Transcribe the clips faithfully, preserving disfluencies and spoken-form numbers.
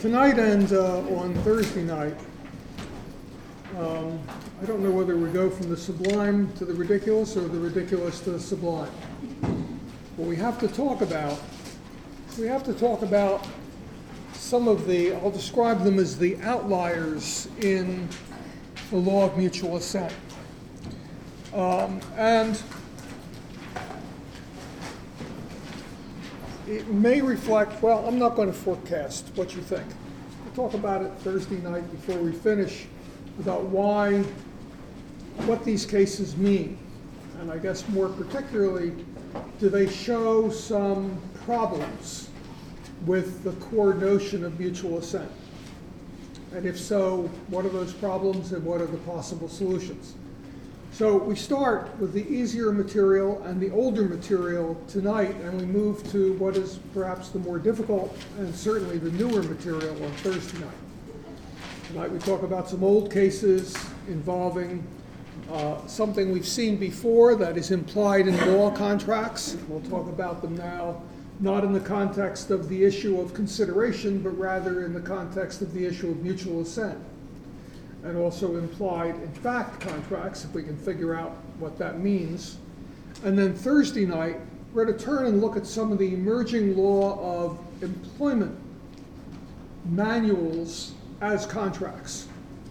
tonight and uh, on Thursday night, um, I don't know whether we go from the sublime to the ridiculous or the ridiculous to the sublime. What we have to talk about, we have to talk about some of the, I'll describe them as the outliers in the law of mutual assent. Um, and it may reflect, well, I'm not going to forecast what you think. We'll talk about it Thursday night before we finish about why, what these cases mean. And I guess more particularly, do they show some problems with the core notion of mutual assent? And if so, what are those problems and what are the possible solutions? So we start with the easier material and the older material tonight, and we move to what is perhaps the more difficult and certainly the newer material on Thursday night. Tonight we talk about some old cases involving uh, something we've seen before that is implied in law contracts. We'll talk about them now, not in the context of the issue of consideration, but rather in the context of the issue of mutual assent, and also implied in fact contracts, if we can figure out what that means. And then Thursday night, we're going to turn and look at some of the emerging law of employment manuals as contracts.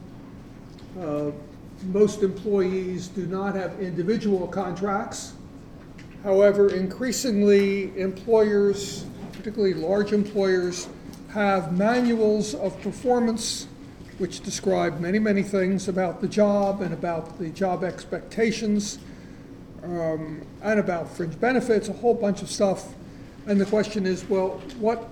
Uh, most employees do not have individual contracts. However, increasingly employers, particularly large employers, have manuals of performance which describe many, many things about the job and about the job expectations um, and about fringe benefits, a whole bunch of stuff. And the question is, well, what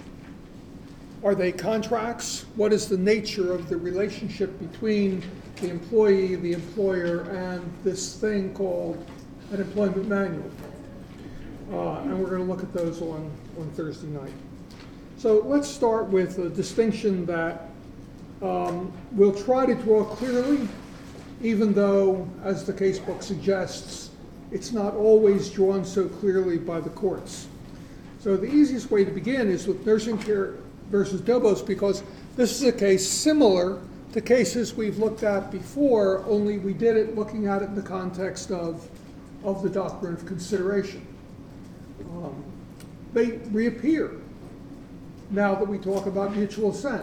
are they contracts? What is the nature of the relationship between the employee, the employer, and this thing called an employment manual? Uh, and we're going to look at those on, on Thursday night. So let's start with a distinction that Um, we'll try to draw clearly, even though, as the casebook suggests, it's not always drawn so clearly by the courts. So the easiest way to begin is with nursing care versus Dobos, because this is a case similar to cases we've looked at before, only we did it looking at it in the context of, of the doctrine of consideration. Um, they reappear now that we talk about mutual assent.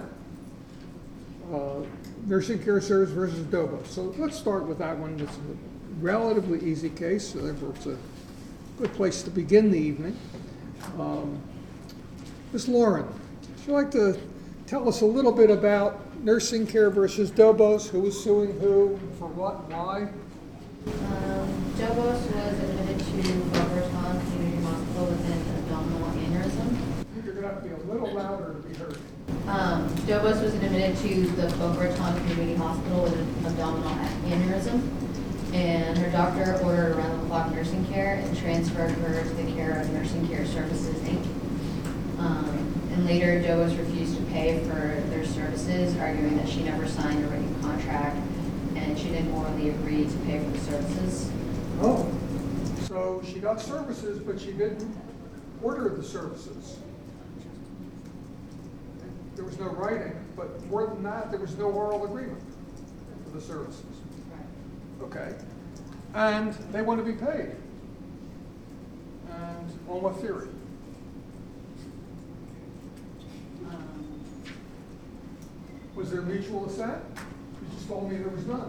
Uh, nursing care service versus Dobos. So let's start with that one. It's a relatively easy case, so therefore it's a good place to begin the evening. Um, Miz Lauren, would you like to tell us a little bit about nursing care versus Dobos? Who was suing who, for what, why? Um, Dobos was admitted to Boca Raton Community Hospital with an abdominal aneurysm. You're going to have to be a little louder to be heard. Um, Dobos was admitted to the Boca Raton Community Hospital with an abdominal aneurysm, and her doctor ordered around-the-clock nursing care and transferred her to the care of Nursing Care Services, Incorporated. Um, and later, Dobos refused to pay for their services, arguing that she never signed a written contract and she didn't morally agree to pay for the services. Oh, so she got services, but she didn't order the services. There was no writing, but more than that, there was no oral agreement for the services. Right. Okay. And they want to be paid. And on what theory? Um, Was there mutual assent? You just told me there was none.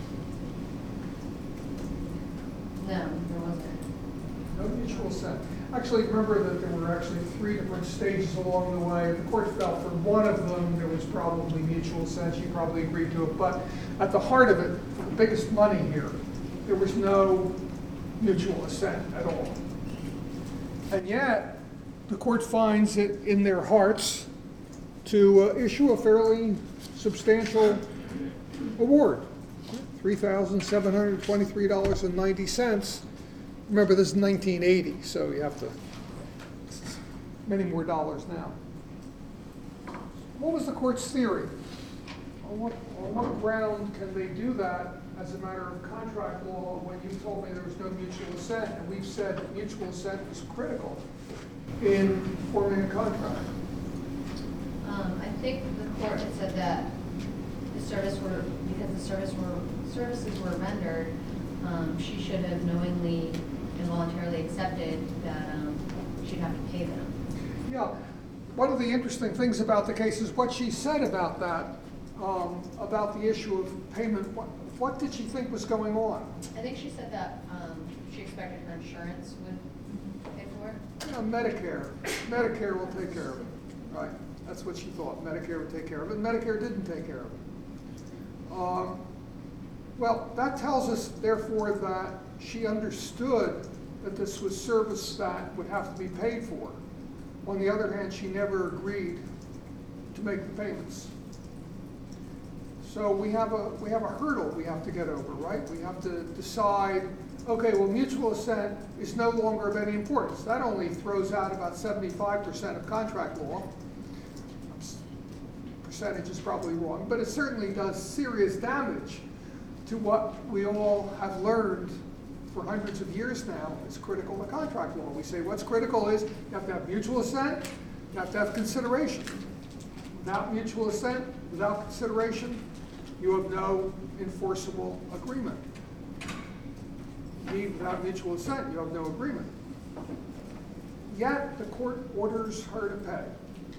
no, there wasn't. No mutual assent. Actually, remember that there were actually three different stages along the way. The court felt for one of them there was probably mutual assent. She probably agreed to it. But at the heart of it, for the biggest money here, there was no mutual assent at all. And yet, the court finds it in their hearts to uh, issue a fairly substantial award, three thousand seven hundred twenty-three dollars and ninety cents. Remember, this is nineteen eighty, so you have to, many more dollars now. What was the court's theory? On what, on what ground can they do that as a matter of contract law when you told me there was no mutual assent, and we've said that mutual assent was critical in forming a contract? Um, I think the court had said that the service were, because the service were, services were rendered, um, she should have knowingly and voluntarily accepted that, um, she'd have to pay them. Yeah, one of the interesting things about the case is what she said about that, um, about the issue of payment. What, what did she think was going on? I think she said that, um, she expected her insurance would pay for it. You know, Medicare, Medicare will take care of it, right? That's what she thought, Medicare would take care of it, and Medicare didn't take care of it. Um, well, that tells us, therefore, that she understood that this was service that would have to be paid for. On the other hand, she never agreed to make the payments. So we have a, we have a hurdle we have to get over, right? We have to decide, okay, well, mutual assent is no longer of any importance. That only throws out about seventy-five percent of contract law. Percentage is probably wrong, but it certainly does serious damage to what we all have learned for hundreds of years now is critical to contract law. We say what's critical is you have to have mutual assent, you have to have consideration. Without mutual assent, without consideration, you have no enforceable agreement. Indeed, without mutual assent, you have no agreement. Yet the court orders her to pay.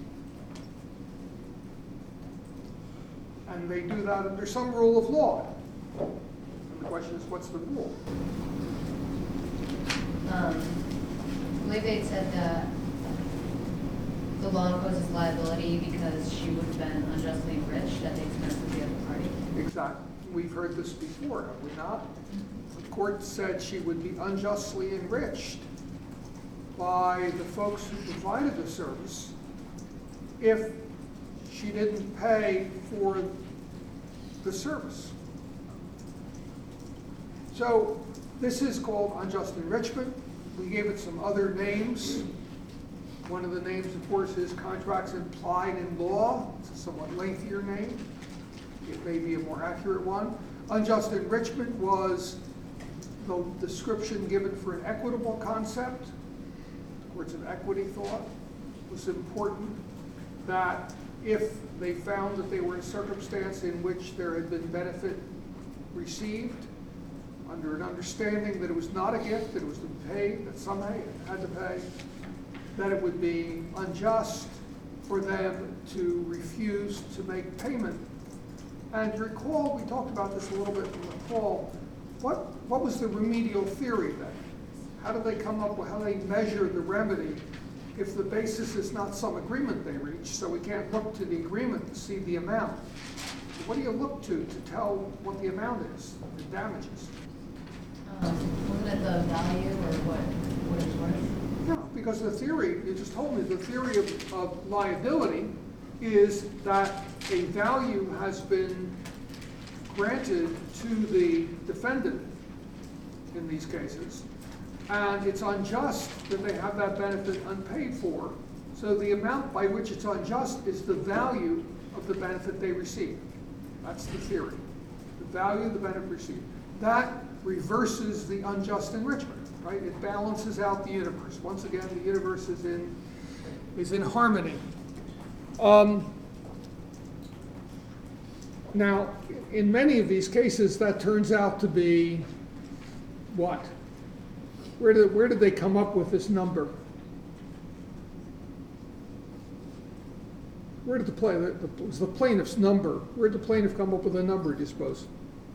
And they do that under some rule of law. And the question is, what's the rule? Um, I believe they said that the law imposes liability because she would have been unjustly enriched at the expense of the other party. Exactly. We've heard this before, have we not? The court said she would be unjustly enriched by the folks who provided the service if she didn't pay for the service. So this is called unjust enrichment. We gave it some other names. One of the names, of course, is contracts implied in law. It's a somewhat lengthier name. It may be a more accurate one. Unjust enrichment was the description given for an equitable concept. The courts of equity thought it was important that if they found that they were in a circumstance in which there had been benefit received, under an understanding that it was not a gift, that it was to be paid, that somehow it had to pay, that it would be unjust for them to refuse to make payment. And recall, we talked about this a little bit in the fall, what, what was the remedial theory then? How did they come up with, how they measure the remedy if the basis is not some agreement they reach, so we can't look to the agreement to see the amount? What do you look to to tell what the amount is, the damages? Um, wasn't it the value or what, what it's worth? No, because the theory, you just told me, the theory of, of liability is that a value has been granted to the defendant in these cases, and it's unjust that they have that benefit unpaid for. So the amount by which it's unjust is the value of the benefit they received. That's the theory. The value of the benefit received. That reverses the unjust enrichment, right? It balances out the universe. Once again, the universe is in, is in harmony. Um, now, in many of these cases, that turns out to be what? Where did, where did they come up with this number? Where did the plaintiff, the, was the plaintiff's number? Where did the plaintiff come up with a number, do you suppose?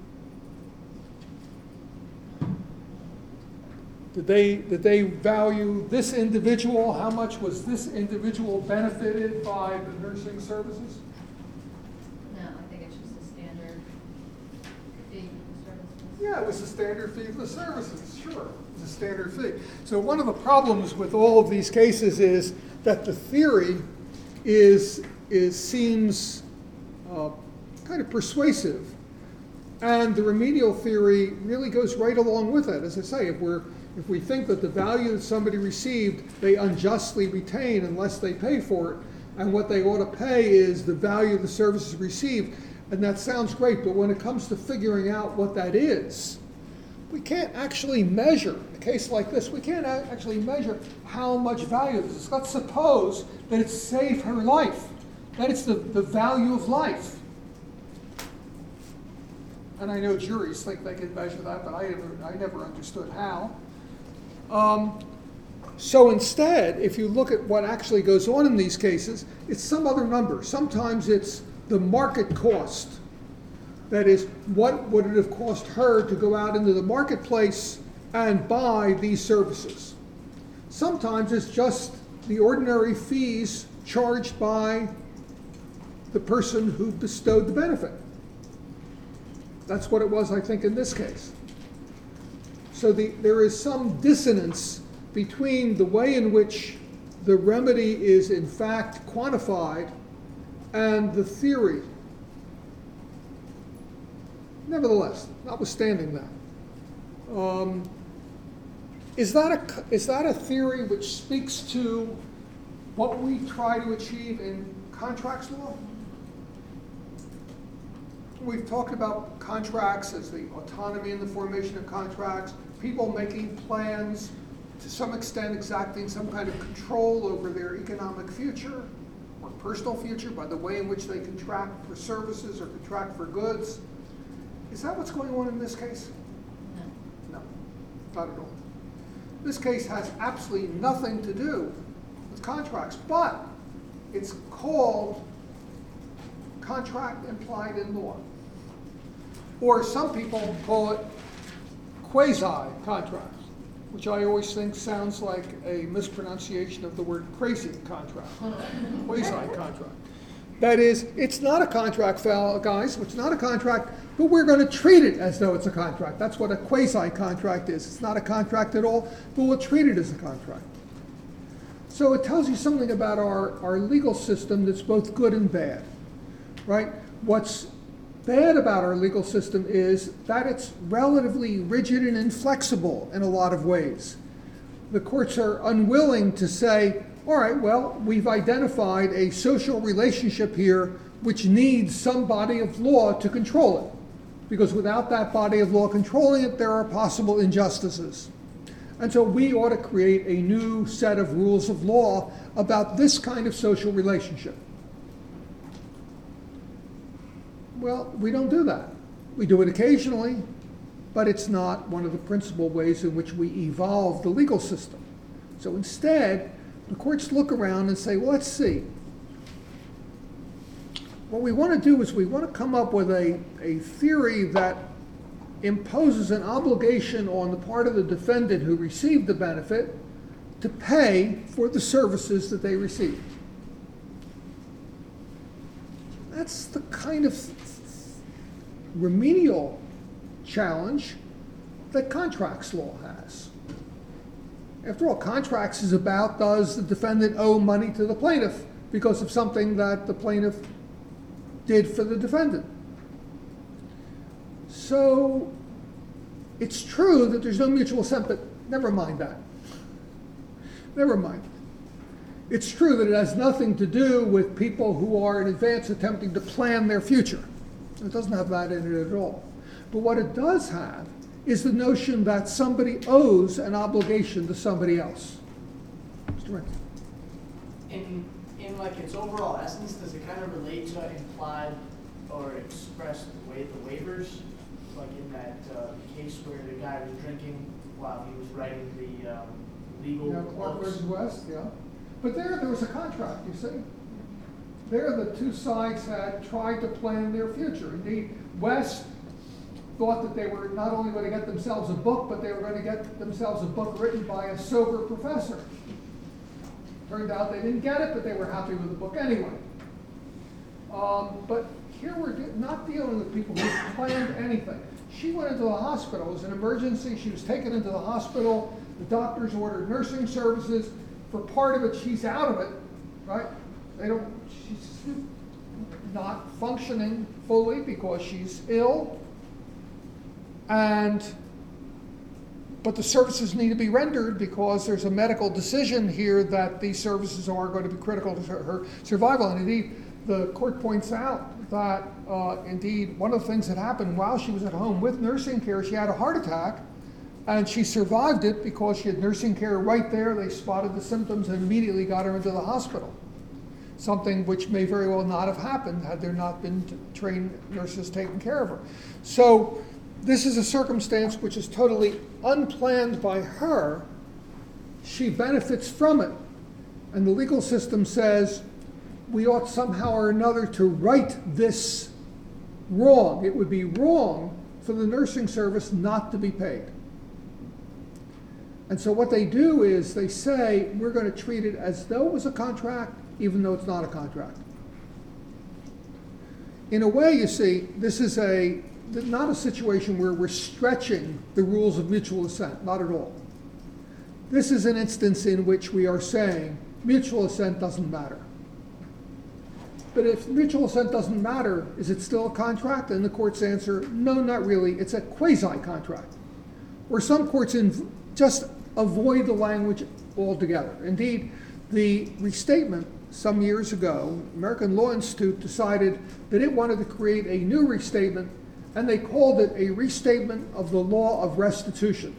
Did they, did they value this individual? How much was this individual benefited by the nursing services? No, I think it's just a standard fee for services. Yeah, it was a standard fee for the services, sure. It was a standard fee. So one of the problems with all of these cases is that the theory is, is seems uh, kind of persuasive. And the remedial theory really goes right along with it. As I say, if we're If we think that the value that somebody received, they unjustly retain unless they pay for it, and what they ought to pay is the value of the services received, and that sounds great, but when it comes to figuring out what that is, we can't actually measure, in a case like this, we can't actually measure how much value this is. Let's suppose that it saved her life. that it's the, the value of life. And I know juries think they can measure that, but I never, I never understood how. Um, so instead, if you look at what actually goes on in these cases, it's some other number. Sometimes it's the market cost. That is, what would it have cost her to go out into the marketplace and buy these services? Sometimes it's just the ordinary fees charged by the person who bestowed the benefit. That's what it was, I think, in this case. So the, there is some dissonance between the way in which the remedy is in fact quantified and the theory. Nevertheless, notwithstanding that, um, is that a is that a theory which speaks to what we try to achieve in contracts law? We've talked about contracts as the autonomy in the formation of contracts, people making plans, to some extent exacting some kind of control over their economic future or personal future by the way in which they contract for services or contract for goods. Is that what's going on in this case? No. No, not at all. This case has absolutely nothing to do with contracts, but it's called contract implied in law. Or some people call it quasi-contracts, which I always think sounds like a mispronunciation of the word crazy contract. Quasi-contract. That is, it's not a contract, fellow guys, it's not a contract, but we're going to treat it as though it's a contract. That's what a quasi-contract is. It's not a contract at all, but we'll treat it as a contract. So it tells you something about our, our legal system that's both good and bad, right? What's bad about our legal system is that it's relatively rigid and inflexible in a lot of ways. The courts are unwilling to say, all right, well, we've identified a social relationship here which needs some body of law to control it. Because without that body of law controlling it, there are possible injustices. And so we ought to create a new set of rules of law about this kind of social relationship. Well, we don't do that. We do it occasionally, but it's not one of the principal ways in which we evolve the legal system. So instead, the courts look around and say, well, let's see. What we want to do is we want to come up with a, a theory that imposes an obligation on the part of the defendant who received the benefit to pay for the services that they received. That's the kind of remedial challenge that contracts law has. After all, contracts is about, does the defendant owe money to the plaintiff because of something that the plaintiff did for the defendant? So it's true that there's no mutual assent, but never mind that. Never mind. It's true that it has nothing to do with people who are in advance attempting to plan their future. It doesn't have that in it at all. But what it does have is the notion that somebody owes an obligation to somebody else. Mister Renton. In, in like its overall essence, does it kind of relate to implied or expressed way the waivers? Like in that uh, case where the guy was drinking while he was writing the um, legal Yeah, Clark books? versus West, yeah. But there, there was a contract, you see. There, the two sides had tried to plan their future. Indeed, West thought that they were not only going to get themselves a book, but they were going to get themselves a book written by a sober professor. Turned out they didn't get it, but they were happy with the book anyway. Um, but here we're de- not dealing with people who planned anything. She went into the hospital. It was an emergency. She was taken into the hospital. The doctors ordered nursing services. For part of it, she's out of it, right? They don't, she's not functioning fully because she's ill. And, but the services need to be rendered because there's a medical decision here that these services are going to be critical to her survival. And indeed, the court points out that uh, indeed one of the things that happened while she was at home with nursing care, she had a heart attack, and she survived it because she had nursing care right there. They spotted the symptoms and immediately got her into the hospital. something which may very well not have happened had there not been t- trained nurses taking care of her. So this is a circumstance which is totally unplanned by her. She benefits from it. And the legal system says we ought somehow or another to right this wrong. It would be wrong for the nursing service not to be paid. And so what they do is they say, we're going to treat it as though it was a contract, even though it's not a contract. In a way, you see, this is a not a situation where we're stretching the rules of mutual assent, not at all. This is an instance in which we are saying mutual assent doesn't matter. But if mutual assent doesn't matter, is it still a contract? And the courts answer, no, not really. It's a quasi-contract. Or some courts in, just avoid the language altogether. Indeed, the restatement some years ago, American Law Institute decided that it wanted to create a new restatement, and they called it a restatement of the law of restitution.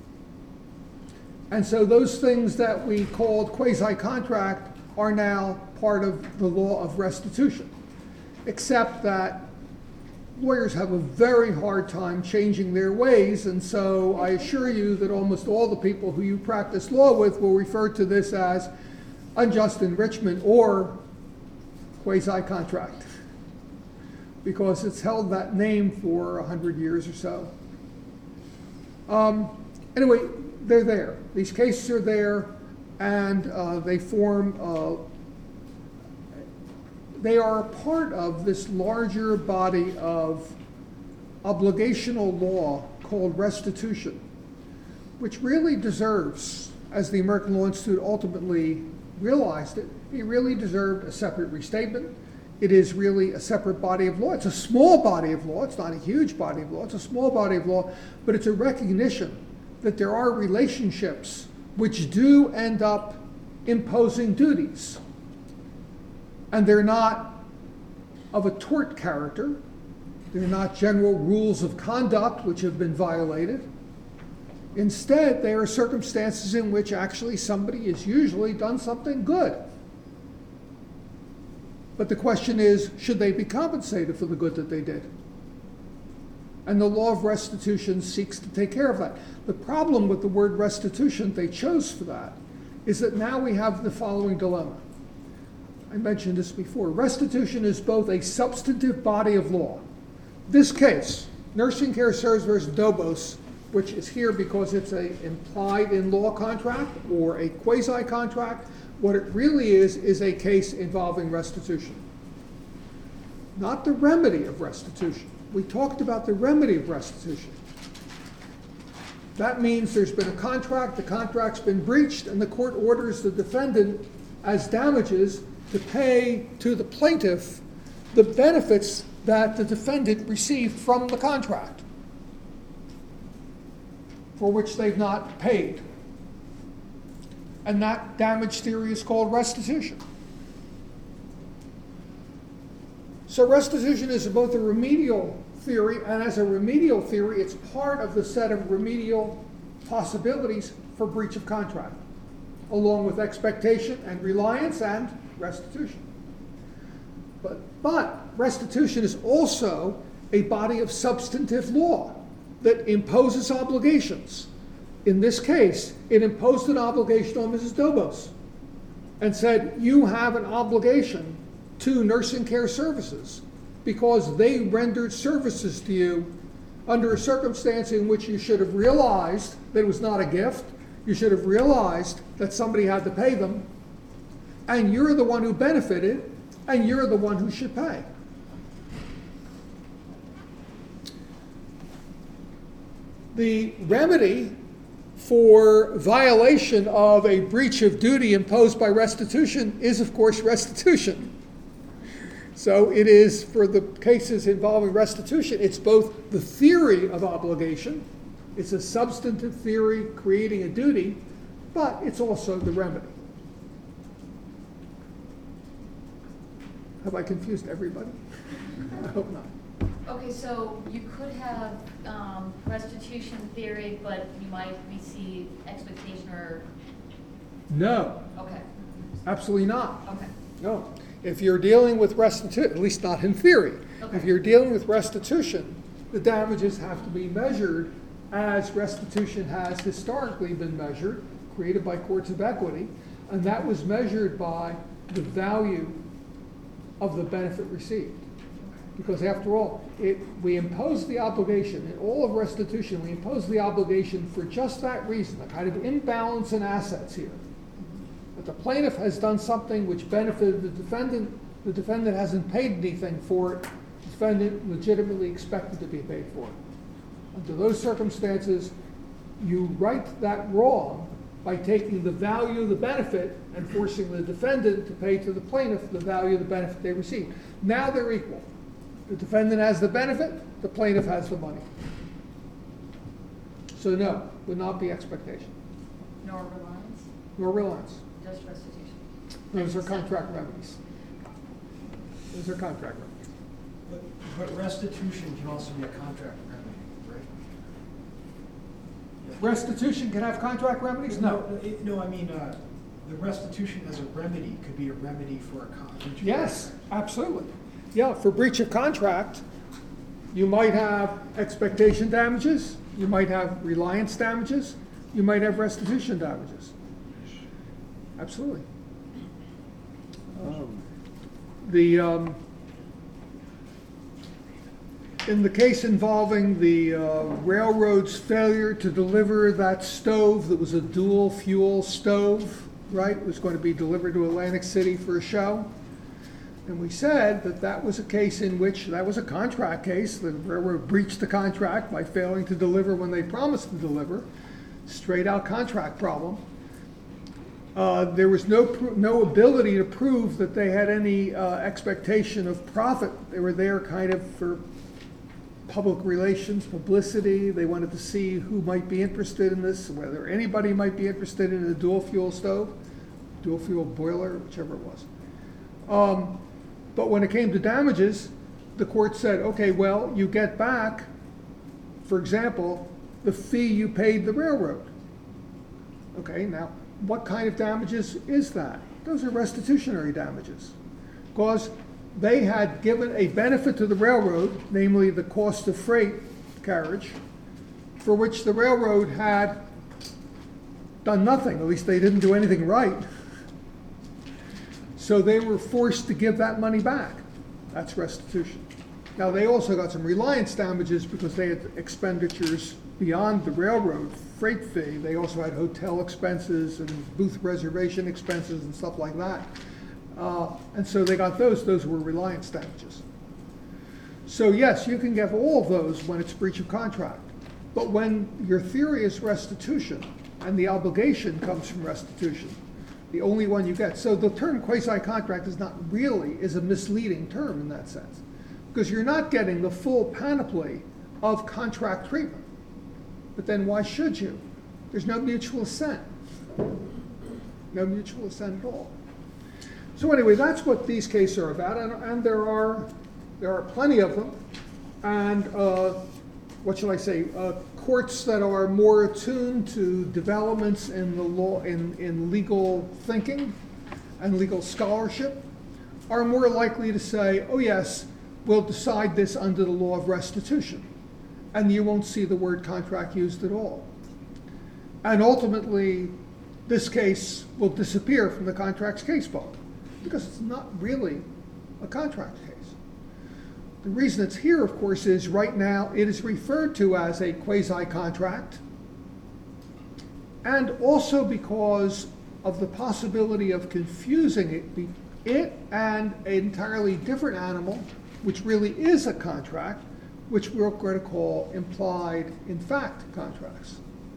And so those things that we called quasi-contract are now part of the law of restitution, except that lawyers have a very hard time changing their ways, and so I assure you that almost all the people who you practice law with will refer to this as unjust enrichment or quasi-contract, because it's held that name for a hundred years or so. Um, anyway, they're there. These cases are there, and uh, they form, uh, they are a part of this larger body of obligational law called restitution, which really deserves, as the American Law Institute ultimately realized it, it really deserved a separate restatement. It is really a separate body of law. It's a small body of law. It's not a huge body of law. It's a small body of law, but it's a recognition that there are relationships which do end up imposing duties. And they're not of a tort character. They're not general rules of conduct which have been violated. Instead, they are circumstances in which actually somebody has usually done something good. But the question is, should they be compensated for the good that they did? And the law of restitution seeks to take care of that. The problem with the word restitution they chose for that is that now we have the following dilemma. I mentioned this before. Restitution is both a substantive body of law. This case, Nursing Care Service versus Dobos, which is here because it's an implied in law contract or a quasi-contract, what it really is is a case involving restitution. Not the remedy of restitution. We talked about the remedy of restitution. That means there's been a contract, the contract's been breached, and the court orders the defendant as damages to pay to the plaintiff the benefits that the defendant received from the contract, for which they've not paid. And that damage theory is called restitution. So restitution is both a remedial theory, and as a remedial theory, it's part of the set of remedial possibilities for breach of contract, along with expectation and reliance and restitution. But, but restitution is also a body of substantive law that imposes obligations. In this case, it imposed an obligation on Missus Dobos and said, you have an obligation to Nursing Care Services because they rendered services to you under a circumstance in which you should have realized that it was not a gift, you should have realized that somebody had to pay them, and you're the one who benefited, and you're the one who should pay. The remedy for violation of a breach of duty imposed by restitution is, of course, restitution. So it is, for the cases involving restitution, it's both the theory of obligation, it's a substantive theory creating a duty, but it's also the remedy. Have I confused everybody? I hope not. Okay, so you could have um, restitution theory, but you might receive expectation or, No, okay, absolutely not. okay. No. If you're dealing with restitution, at least not in theory, if Okay. you're dealing with restitution, the damages have to be measured as restitution has historically been measured, created by courts of equity, and that was measured by the value of the benefit received. Because after all, it, we impose the obligation, in all of restitution, we impose the obligation for just that reason, a kind of imbalance in assets here. That the plaintiff has done something which benefited the defendant, the defendant hasn't paid anything for it, the defendant legitimately expected to be paid for it. Under those circumstances, you right that wrong by taking the value of the benefit and forcing the defendant to pay to the plaintiff the value of the benefit they received. Now they're equal. The defendant has the benefit, the plaintiff has the money. So no, would not be expectation, Nor reliance, nor reliance. just restitution. Those are contract remedies. Those are contract remedies. But, but restitution can also be a contract remedy, right? Restitution can have contract remedies? No. it- No, I mean, uh, the restitution as a remedy could be a remedy for a contract. Yes, absolutely. Yeah, for breach of contract, you might have expectation damages, you might have reliance damages, you might have restitution damages. Absolutely. Um, The, um, in the case involving the uh, railroad's failure to deliver that stove that was a dual fuel stove, right? It was going to be delivered to Atlantic City for a show. And we said that that was a case in which, that was a contract case, the railroad breached the contract by failing to deliver when they promised to deliver. Straight out contract problem. Uh, there was no, pro- no ability to prove that they had any uh, expectation of profit. They were there kind of for public relations, publicity. They wanted to see who might be interested in this, whether anybody might be interested in a dual fuel stove, dual fuel boiler, whichever it was. Um, but when it came to damages, the court said, okay, well, you get back, for example, the fee you paid the railroad. Okay, now, what kind of damages is that? Those are restitutionary damages. Because they had given a benefit to the railroad, namely the cost of freight carriage, for which the railroad had done nothing. At least they didn't do anything right. So they were forced to give that money back. That's restitution. Now, they also got some reliance damages because they had expenditures beyond the railroad freight fee. They also had hotel expenses and booth reservation expenses and stuff like that. Uh, and so they got those. Those were reliance damages. So yes, you can get all of those when it's breach of contract. But when your theory is restitution and the obligation comes from restitution, the only one you get. So the term quasi-contract is not really, is a misleading term in that sense. Because you're not getting the full panoply of contract treatment. But then why should you? There's no mutual assent. No mutual assent at all. So anyway, that's what these cases are about, and, and there are there are plenty of them. And uh, what shall I say? Uh, courts that are more attuned to developments in the law, in, in legal thinking and legal scholarship, are more likely to say, oh yes, we'll decide this under the law of restitution. And you won't see the word contract used at all. And ultimately, this case will disappear from the contracts case book because it's not really a contract case. The reason it's here, of course, is right now it is referred to as a quasi-contract, and also because of the possibility of confusing it, be- it and an entirely different animal, which really is a contract, which we're going to call implied in fact contracts.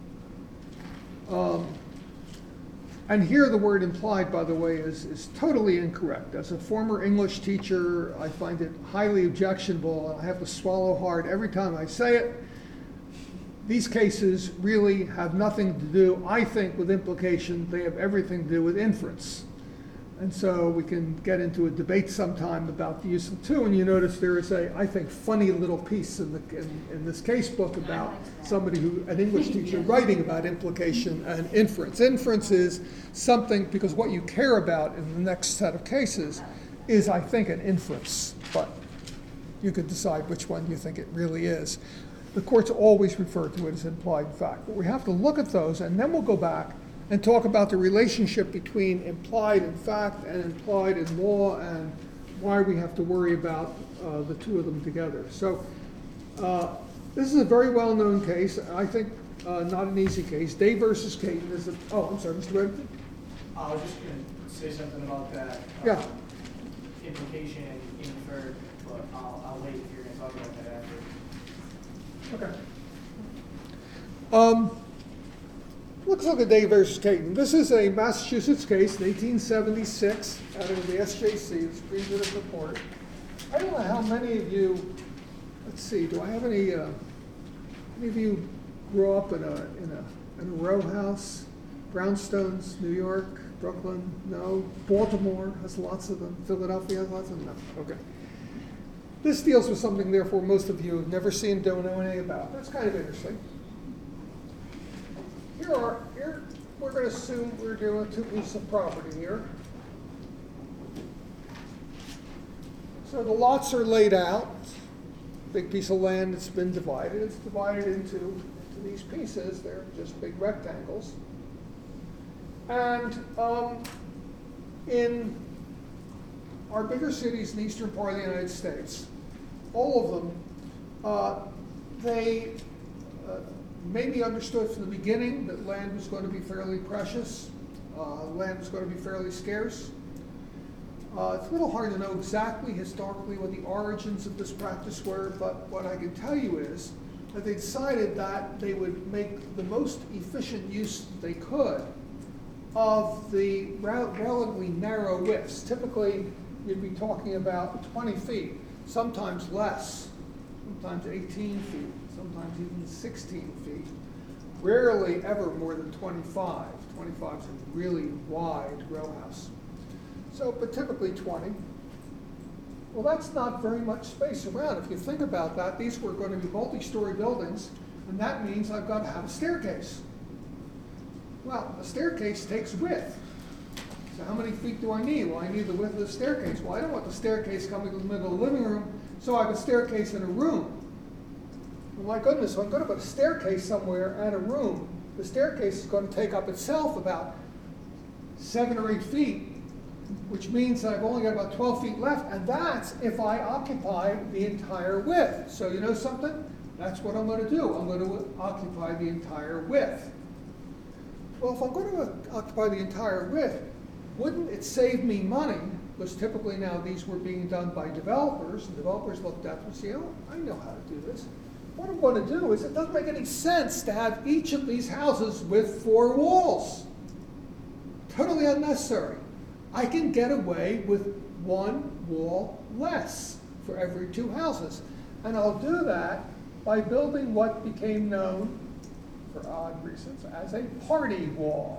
Um, and here the word implied, by the way, is, is totally incorrect. As a former English teacher, I find it highly objectionable, and I have to swallow hard every time I say it. These cases really have nothing to do, I think, with implication. They have everything to do with inference. And so we can get into a debate sometime about the use of two, and you notice there is a, I think, funny little piece in the, in, in this case book about somebody who, an English teacher, writing about implication and inference. Inference is something, because what you care about in the next set of cases is, I think, an inference, but you could decide which one you think it really is. The courts always refer to it as implied fact, but we have to look at those, and then we'll go back and talk about the relationship between implied in fact and implied in law, and why we have to worry about uh, the two of them together. So uh, this is a very well-known case. I think uh, not an easy case. Day versus Caton is a, oh, I'm sorry, Mister Redmond? I was just gonna say something about that. uh, Yeah. Implication and inferred, but I'll, I'll wait if you're gonna talk about that after. Okay. Um, let's look at Day versus Caton. This is a Massachusetts case in eighteen seventy-six out of the S J C, the Supreme Judicial Court. I don't know how many of you, let's see, do I have any, uh, any of you grew up in a, in a, in a row house? Brownstones, New York, Brooklyn, no. Baltimore has lots of them. Philadelphia has lots of them, no. Okay. This deals with something, therefore, most of you have never seen, don't know anything about. That's kind of interesting. Here are, here, we're going to assume we're doing two pieces of property here. So the lots are laid out. Big piece of land that's been divided. It's divided into, into these pieces. They're just big rectangles. And um, in our bigger cities in the eastern part of the United States, all of them, uh, they uh, may be understood from the beginning that land was going to be fairly precious, uh, land was going to be fairly scarce. Uh, it's a little hard to know exactly historically what the origins of this practice were, but what I can tell you is that they decided that they would make the most efficient use that they could of the rel relatively narrow widths. Typically, you'd be talking about twenty feet, sometimes less, sometimes eighteen feet, sometimes even sixteen feet. Rarely ever more than twenty-five. twenty-five is a really wide row house. So, but typically twenty. Well, that's not very much space around. If you think about that, these were going to be multi-story buildings, and that means I've got to have a staircase. Well, a staircase takes width. So how many feet do I need? Well, I need the width of the staircase. Well, I don't want the staircase coming to the middle of the living room, so I have a staircase in a room. Well, my goodness, so I'm going to put a staircase somewhere and a room. The staircase is going to take up itself about seven or eight feet, which means that I've only got about twelve feet left, and that's if I occupy the entire width. So you know something? That's what I'm going to do. I'm going to occupy the entire width. Well, if I'm going to occupy the entire width, wouldn't it save me money? Because typically now these were being done by developers, and developers looked at them and said, oh, I know how to do this. What I'm going to do is it doesn't make any sense to have each of these houses with four walls. Totally unnecessary. I can get away with one wall less for every two houses. And I'll do that by building what became known, for odd reasons, as a party wall.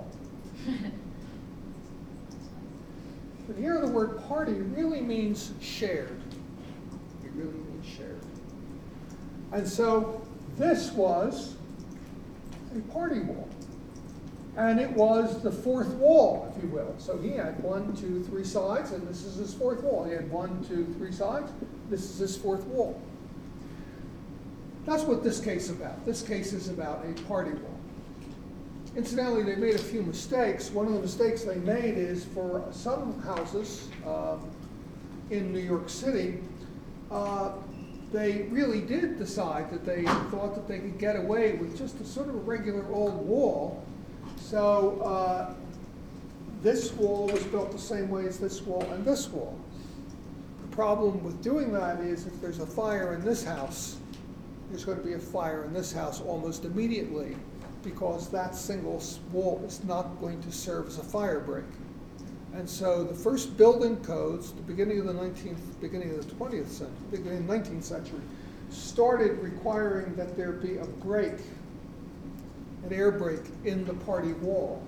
But here the word party really means shared. It really means shared. And so this was a party wall. And it was the fourth wall, if you will. So he had one, two, three sides, and this is his fourth wall. He had one, two, three sides. This is his fourth wall. That's what this case is about. This case is about a party wall. Incidentally, they made a few mistakes. One of the mistakes they made is for some houses um, in New York City, uh, they really did decide that they thought that they could get away with just a sort of a regular old wall. So uh, this wall was built the same way as this wall and this wall. The problem with doing that is if there's a fire in this house, there's going to be a fire in this house almost immediately, because that single wall is not going to serve as a fire break. And so the first building codes, the beginning of the nineteenth, beginning of the twentieth century, beginning of the nineteenth century, started requiring that there be a break, an air break in the party wall,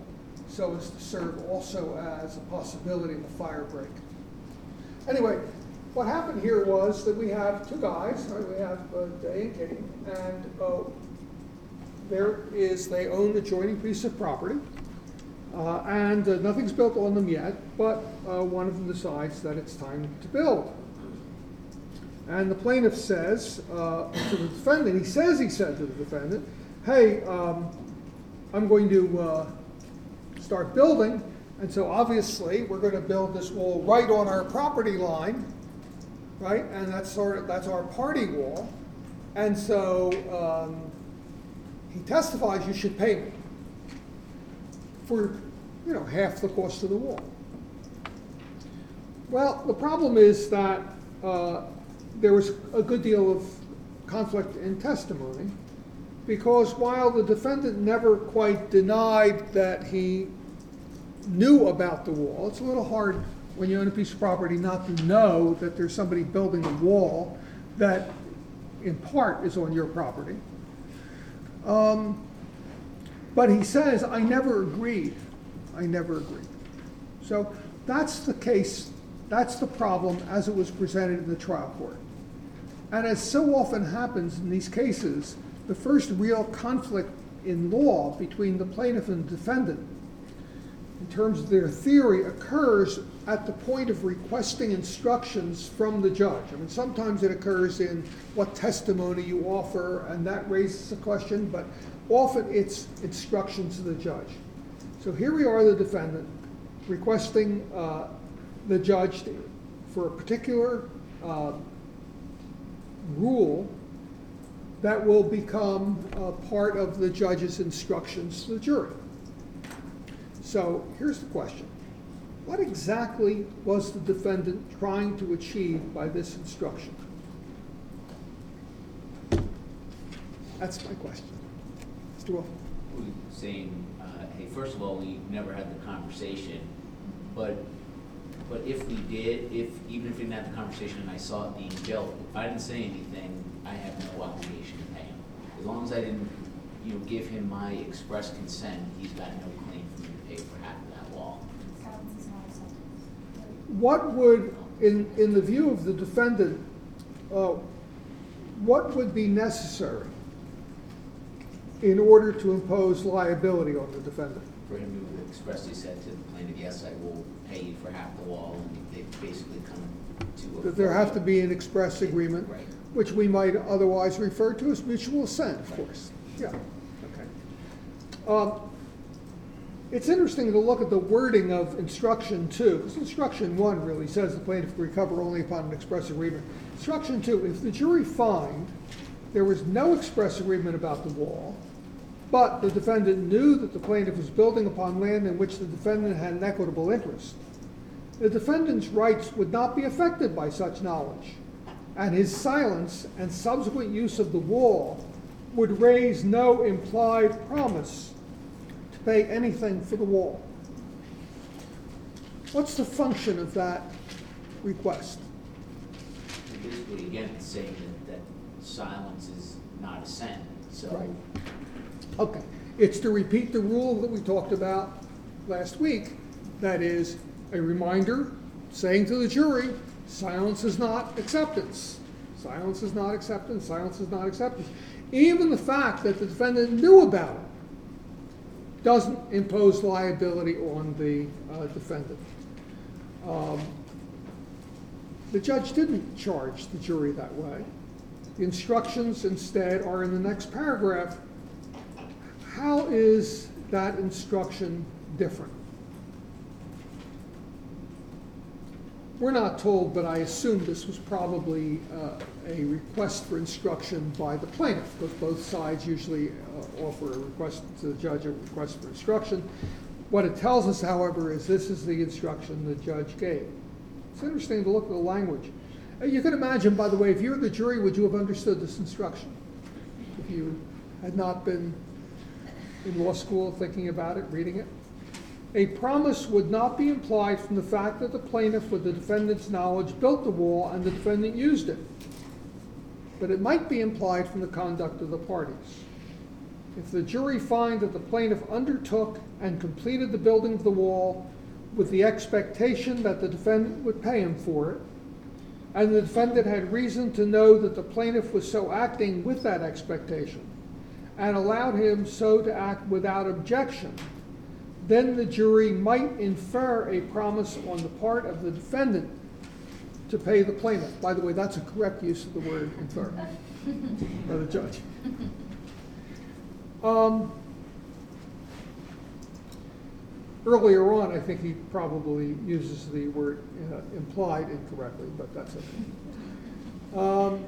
so as to serve also as a possibility of a fire break. Anyway, what happened here was that we have two guys, right? We have uh, Day and Kitty, and uh, there is, they own an adjoining piece of property, uh, and uh, nothing's built on them yet, but uh, one of them decides that it's time to build. And the plaintiff says uh, to the defendant, he says he said to the defendant, hey, um, I'm going to uh, start building, and so obviously we're going to build this wall right on our property line, right? And that's our, that's our party wall. And so um, he testifies, you should pay me for, you know, half the cost of the wall. Well, the problem is that uh, there was a good deal of conflict in testimony, because while the defendant never quite denied that he knew about the wall, it's a little hard when you own a piece of property not to know that there's somebody building a wall that in part is on your property. Um, but he says, I never agreed. I never agreed. So that's the case, that's the problem as it was presented in the trial court. And as so often happens in these cases, the first real conflict in law between the plaintiff and the defendant, in terms of their theory, occurs at the point of requesting instructions from the judge. I mean, sometimes it occurs in what testimony you offer, and that raises a question, but often it's instructions to the judge. So here we are, the defendant, requesting uh, the judge to, for a particular uh, rule that will become uh, part of the judge's instructions to the jury. So here's the question. What exactly was the defendant trying to achieve by this instruction? That's my question. Mister Wolf. Saying, uh, hey, first of all, we never had the conversation, but but if we did, if even if we didn't have the conversation and I saw it being built, if I didn't say anything, I have no obligation to pay him. As long as I didn't, you know, give him my express consent, he's got no claim for me to pay for half of that wall. What would, in, in the view of the defendant, uh, what would be necessary in order to impose liability on the defendant? For him to have expressly said to the plaintiff, yes, I will pay you for half the wall, and they basically come to a... That there have to be an express agreement, Right. which we might otherwise refer to as mutual assent, of course. Yeah, okay. Um, It's interesting to look at the wording of instruction two, because instruction one really says the plaintiff can recover only upon an express agreement. Instruction two, if the jury find there was no express agreement about the wall, but the defendant knew that the plaintiff was building upon land in which the defendant had an equitable interest, the defendant's rights would not be affected by such knowledge, and his silence and subsequent use of the wall would raise no implied promise to pay anything for the wall. What's the function of that request? Basically, again, it's saying that, that silence is not assent, so... Right. Okay. It's to repeat the rule that we talked about last week. That is a reminder saying to the jury, silence is not acceptance. Silence is not acceptance. Silence is not acceptance. Even the fact that the defendant knew about it doesn't impose liability on the uh, defendant. Um, the judge didn't charge the jury that way. The instructions instead are in the next paragraph. How is that instruction different? We're not told, but I assume this was probably uh, a request for instruction by the plaintiff, because both sides usually uh, offer a request to the judge, a request for instruction. What it tells us, however, is this is the instruction the judge gave. It's interesting to look at the language. Uh, you can imagine, by the way, if you were the jury, would you have understood this instruction? If you had not been in law school thinking about it, reading it? A promise would not be implied from the fact that the plaintiff, with the defendant's knowledge, built the wall and the defendant used it. But it might be implied from the conduct of the parties. if the jury find that the plaintiff undertook and completed the building of the wall with the expectation that the defendant would pay him for it, and the defendant had reason to know that the plaintiff was so acting with that expectation, and allowed him so to act without objection, then the jury might infer a promise on the part of the defendant to pay the plaintiff. By the way, that's a correct use of the word infer by the judge. Um, earlier on, I think he probably uses the word uh, implied incorrectly, but that's okay. Um,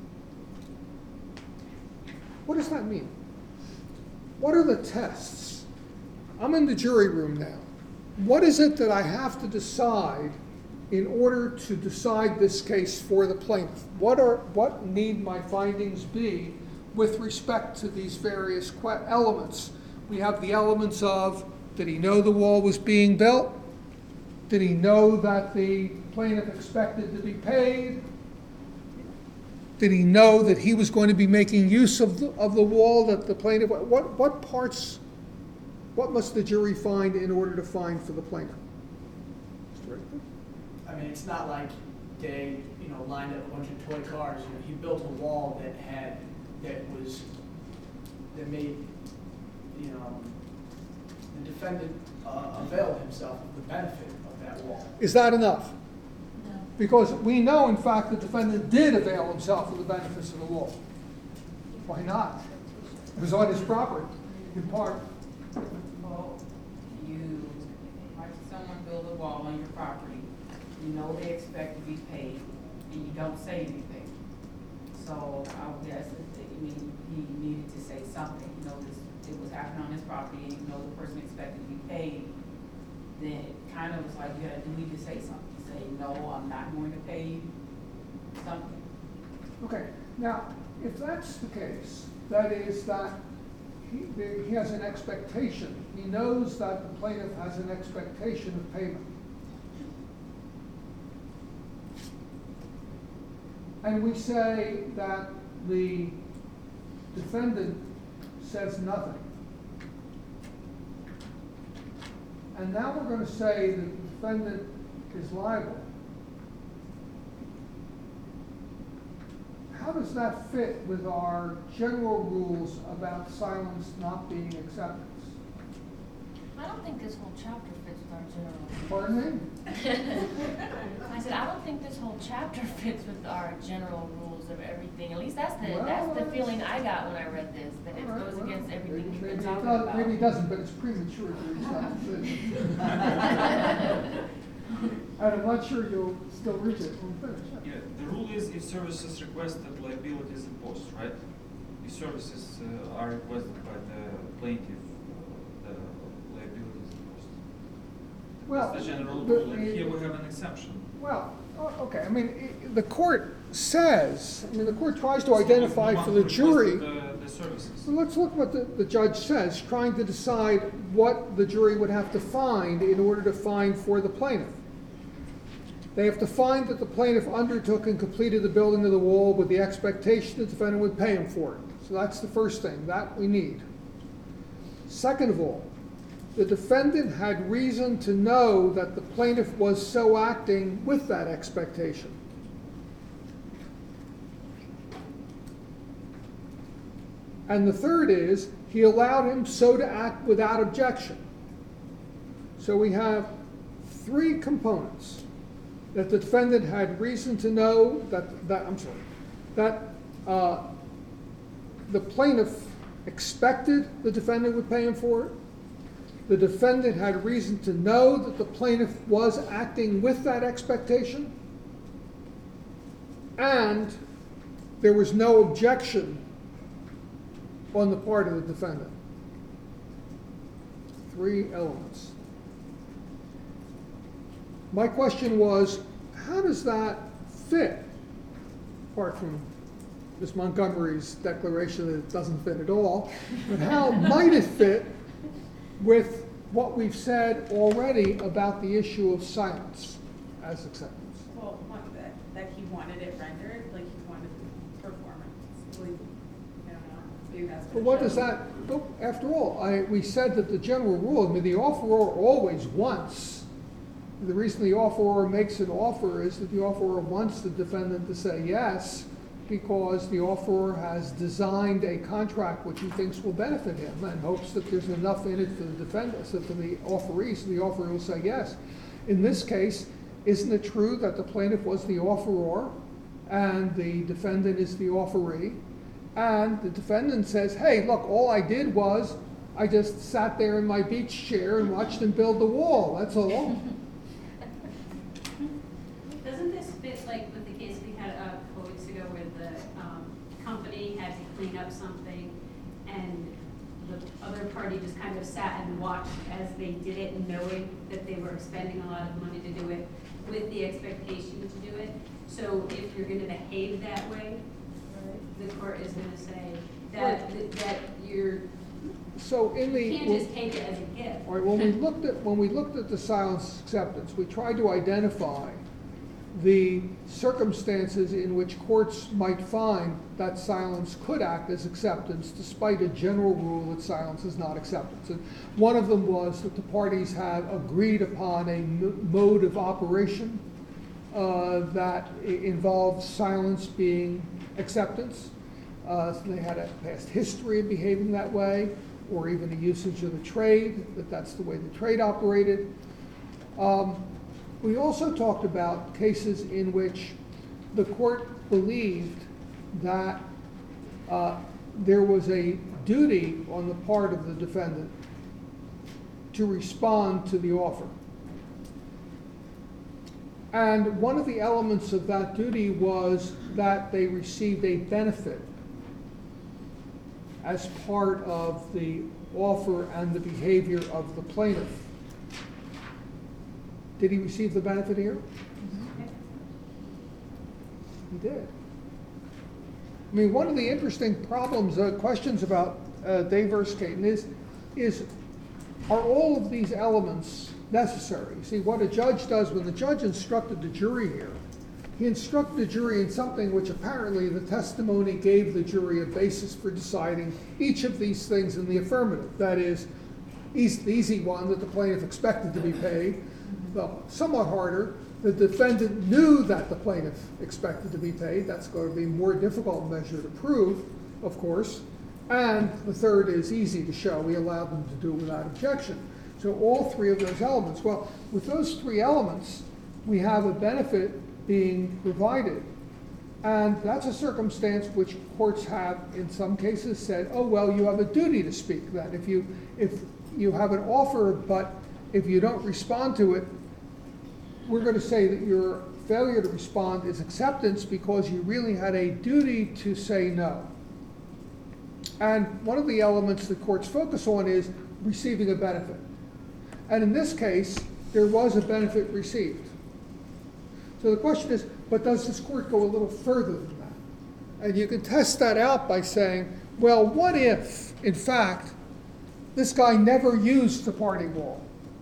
what does that mean? What are the tests? I'm in the jury room now. What is it that I have to decide in order to decide this case for the plaintiff? What are what need my findings be with respect to these various que- elements? We have the elements of, did he know the wall was being built? Did he know that the plaintiff expected to be paid? Did he know that he was going to be making use of the, of the wall that the plaintiff, what, what parts, what must the jury find in order to find for the plaintiff? Mister Redford? I mean, it's not like they, you know, lined up a bunch of toy cars. You know, he built a wall that had, that was, that made, you know, the defendant uh, avail himself of the benefit of that wall. Is that enough? No. Because we know, in fact, the defendant did avail himself of the benefits of the wall. Why not? It was on his property, in part. Well, you, like someone build a wall on your property, you know they expect to be paid, and you don't say anything. So I would guess that, I mean, he needed to say something, you know, this, it was happening on his property, and you know the person expected to be paid. Then it kind of was like, you had, you need to say something, say, no, I'm not going to pay you, something. Okay, now, if that's the case, that is that he, he has an expectation. He knows that the plaintiff has an expectation of payment. And we say that the defendant says nothing. And now we're going to say that the defendant is liable. How does that fit with our general rules about silence not being acceptance? I don't think this whole chapter fits with our general. Pardon me? I said, I don't think this whole chapter fits with our general rules of everything. At least that's the, Well, that's the that's- feeling I got when I read this, that it All right, goes well, against everything maybe- we've maybe been it talking does- about. Maybe it doesn't, but it's premature to reach that decision. And I'm not sure you'll still reach it when we finish. Yeah, the rule is if services requested, liability is imposed, right? If services uh, are requested by the plaintiff, uh, the liability is imposed. Well, That's the general the- rule, and here we have an exception. Well, o- okay, I mean, i- the court says, I mean, the court tries to identify Someone for who the jury. requested The, the services. So let's look what the, the judge says, trying to decide what the jury would have to find in order to find for the plaintiff. They have to find that the plaintiff undertook and completed the building of the wall with the expectation the defendant would pay him for it. So that's the first thing, that we need. Second of all, the defendant had reason to know that the plaintiff was so acting with that expectation. And the third is, he allowed him so to act without objection. So we have three components. That the defendant had reason to know that, that I'm sorry, that uh, the plaintiff expected the defendant would pay him for it. The defendant had reason to know that the plaintiff was acting with that expectation. And there was no objection on the part of the defendant. Three elements. My question was, how does that fit, apart from Miz Montgomery's declaration that it doesn't fit at all, but how might it fit with what we've said already about the issue of silence as acceptance? Well, one, that, that he wanted it rendered, like he wanted performance. Like, I don't know, maybe that's But what does that, oh, after all, I, we said that the general rule, I mean, the offeror always wants, the reason the offeror makes an offer is that the offeror wants the defendant to say yes, because the offeror has designed a contract which he thinks will benefit him and hopes that there's enough in it for the defendant, so for the offeree, so the offeror will say yes. In this case, isn't it true that the plaintiff was the offeror and the defendant is the offeree? And the defendant says, hey, look, all I did was I just sat there in my beach chair and watched him build the wall, that's all. Doesn't this fit like with the case we had a couple weeks ago where the um, company had to clean up something and the other party just kind of sat and watched as they did it, knowing that they were expending a lot of money to do it with the expectation to do it? So if you're going to behave that way, the court is going to say that that you're So in the, you can't just take it as a gift. all right, when we looked at when we looked at the silence acceptance, we tried to identify the circumstances in which courts might find that silence could act as acceptance, despite a general rule that silence is not acceptance. And one of them was that the parties had agreed upon a m- mode of operation uh, that i- involved silence being acceptance. Uh, so they had a past history of behaving that way, or even a usage of the trade, that that's the way the trade operated. Um, we also talked about cases in which the court believed that uh, there was a duty on the part of the defendant to respond to the offer. And one of the elements of that duty was that they received a benefit as part of the offer and the behavior of the plaintiff. Did he receive the benefit here? He did. I mean, one of the interesting problems, uh, questions about uh, Day versus Caton is, is are all of these elements necessary? See, what a judge does, when the judge instructed the jury here, he instructed the jury in something which apparently the testimony gave the jury a basis for deciding each of these things in the affirmative. That is, easy, the easy one that the plaintiff expected to be paid. The somewhat harder, the defendant knew that the plaintiff expected to be paid. That's going to be a more difficult measure to prove, of course. And the third is easy to show. We allowed them to do it without objection. So all three of those elements. Well, with those three elements, we have a benefit being provided. And that's a circumstance which courts have, in some cases, said, oh, well, you have a duty to speak then. If you, if you have an offer, but if you don't respond to it, we're going to say that your failure to respond is acceptance because you really had a duty to say no. And one of the elements the courts focus on is receiving a benefit. And in this case, there was a benefit received. So the question is, but does this court go a little further than that? And you can test that out by saying, well, what if, in fact, this guy never used the party wall?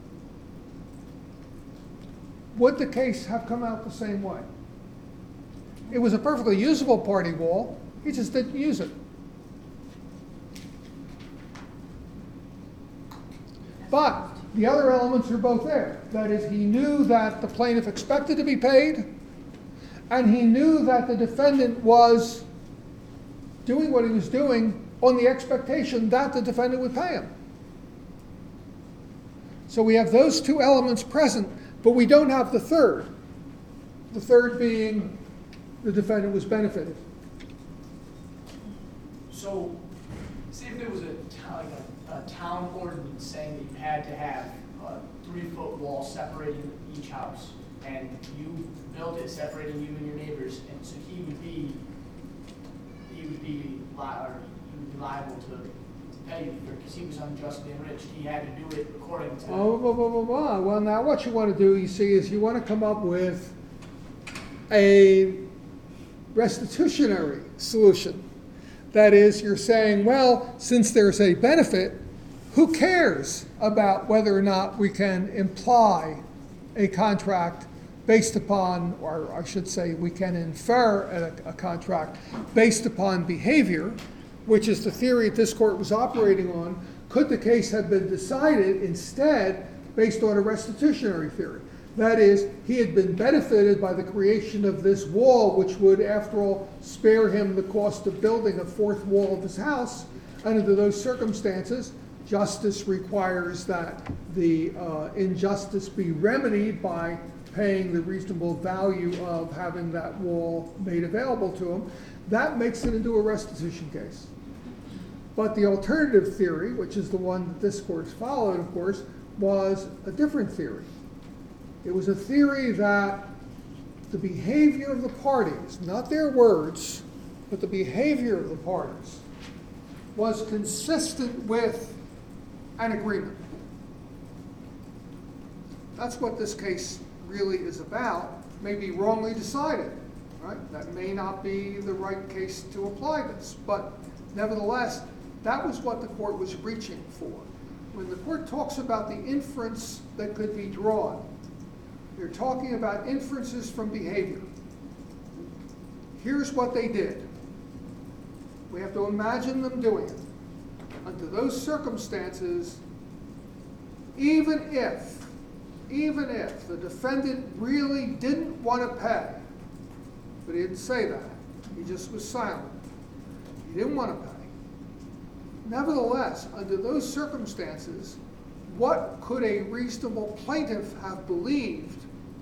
Would the case have come out the same way? It was a perfectly usable party wall, he just didn't use it. But the other elements are both there. That is, he knew that the plaintiff expected to be paid, and he knew that the defendant was doing what he was doing on the expectation that the defendant would pay him. So we have those two elements present, but we don't have the third. The third being the defendant was benefited. So, see if there was a, like a, a town ordinance saying that you had to have a three-foot wall separating each house, and you built it separating you and your neighbors, and so he would be, he would be li- or he would be liable to pay you because he was unjustly enriched. He had to do it according to. Oh, blah, blah, blah, blah. Well, now what you want to do, you see, is you want to come up with a restitutionary solution. That is, you're saying, well, since there's a benefit, who cares about whether or not we can imply a contract based upon, or I should say, we can infer a, a contract based upon behavior. which is the theory this court was operating on, could the case have been decided instead based on a restitutionary theory? That is, he had been benefited by the creation of this wall, which would, after all, spare him the cost of building a fourth wall of his house. And under those circumstances, justice requires that the uh, injustice be remedied by paying the reasonable value of having that wall made available to him. That makes it into a restitution case. But the alternative theory, which is the one that this court followed, of course, was a different theory. It was a theory that the behavior of the parties, not their words, but the behavior of the parties, was consistent with an agreement. That's what this case really is about. May be wrongly decided, right? That may not be the right case to apply this, but nevertheless, that was what the court was reaching for. When the court talks about the inference that could be drawn, they're talking about inferences from behavior. Here's what they did. We have to imagine them doing it. Under those circumstances, even if, even if the defendant really didn't want to pay, but he didn't say that, he just was silent, he didn't want to pay. Nevertheless, under those circumstances, what could a reasonable plaintiff have believed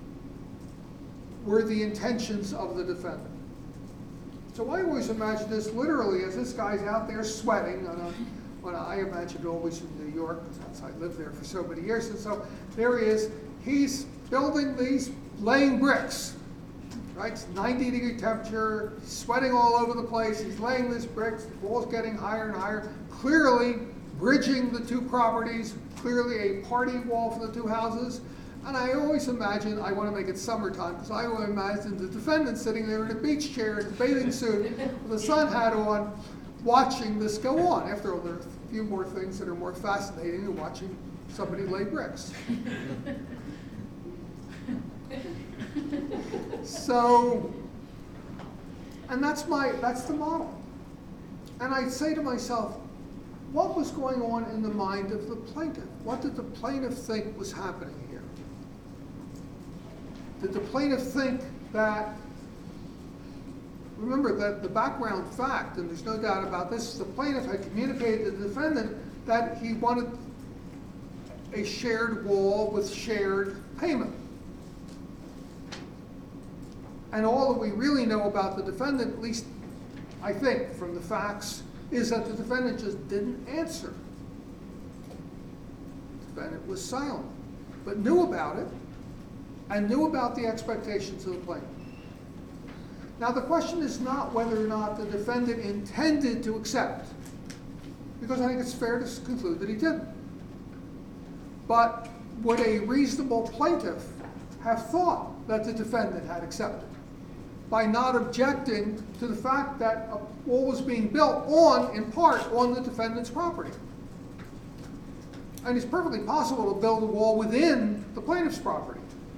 were the intentions of the defendant? So I always imagine this literally as this guy's out there sweating. On a, when I imagine it always in New York, since I lived there for so many years. And so there he is. He's building these, laying bricks. Right? It's ninety degree temperature, he's sweating all over the place, he's laying these bricks, the wall's getting higher and higher, clearly bridging the two properties, clearly a party wall for the two houses. And I always imagine, I want to make it summertime, because I always imagine the defendant sitting there in a beach chair in a bathing suit with a sun hat on, watching this go on. After all, there are a few more things that are more fascinating than watching somebody lay bricks. So, and that's my, that's the model. And I say to myself, what was going on in the mind of the plaintiff? What did the plaintiff think was happening here? Did the plaintiff think that, remember that the background fact, and there's no doubt about this, the plaintiff had communicated to the defendant that he wanted a shared wall with shared payment. And all that we really know about the defendant, at least I think from the facts, is that the defendant just didn't answer. The defendant was silent, but knew about it and knew about the expectations of the plaintiff. Now the question is not whether or not the defendant intended to accept, because I think it's fair to conclude that he didn't. But would a reasonable plaintiff have thought that the defendant had accepted by not objecting to the fact that a wall was being built on, in part, on the defendant's property? And it's perfectly possible to build a wall within the plaintiff's property.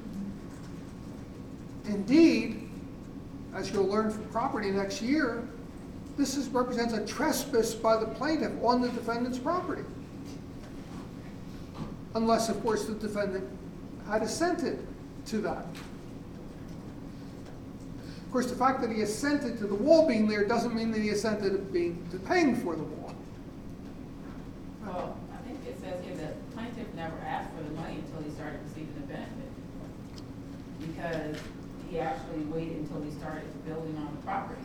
Indeed, as you'll learn from property next year, this is, represents a trespass by the plaintiff on the defendant's property. Unless, of course, the defendant had assented to that. Of course, the fact that he assented to the wall being there doesn't mean that he assented to, being, to paying for the wall. Well, I think it says here that plaintiff never asked for the money until he started receiving the benefit. Because he actually waited until he started building on the property.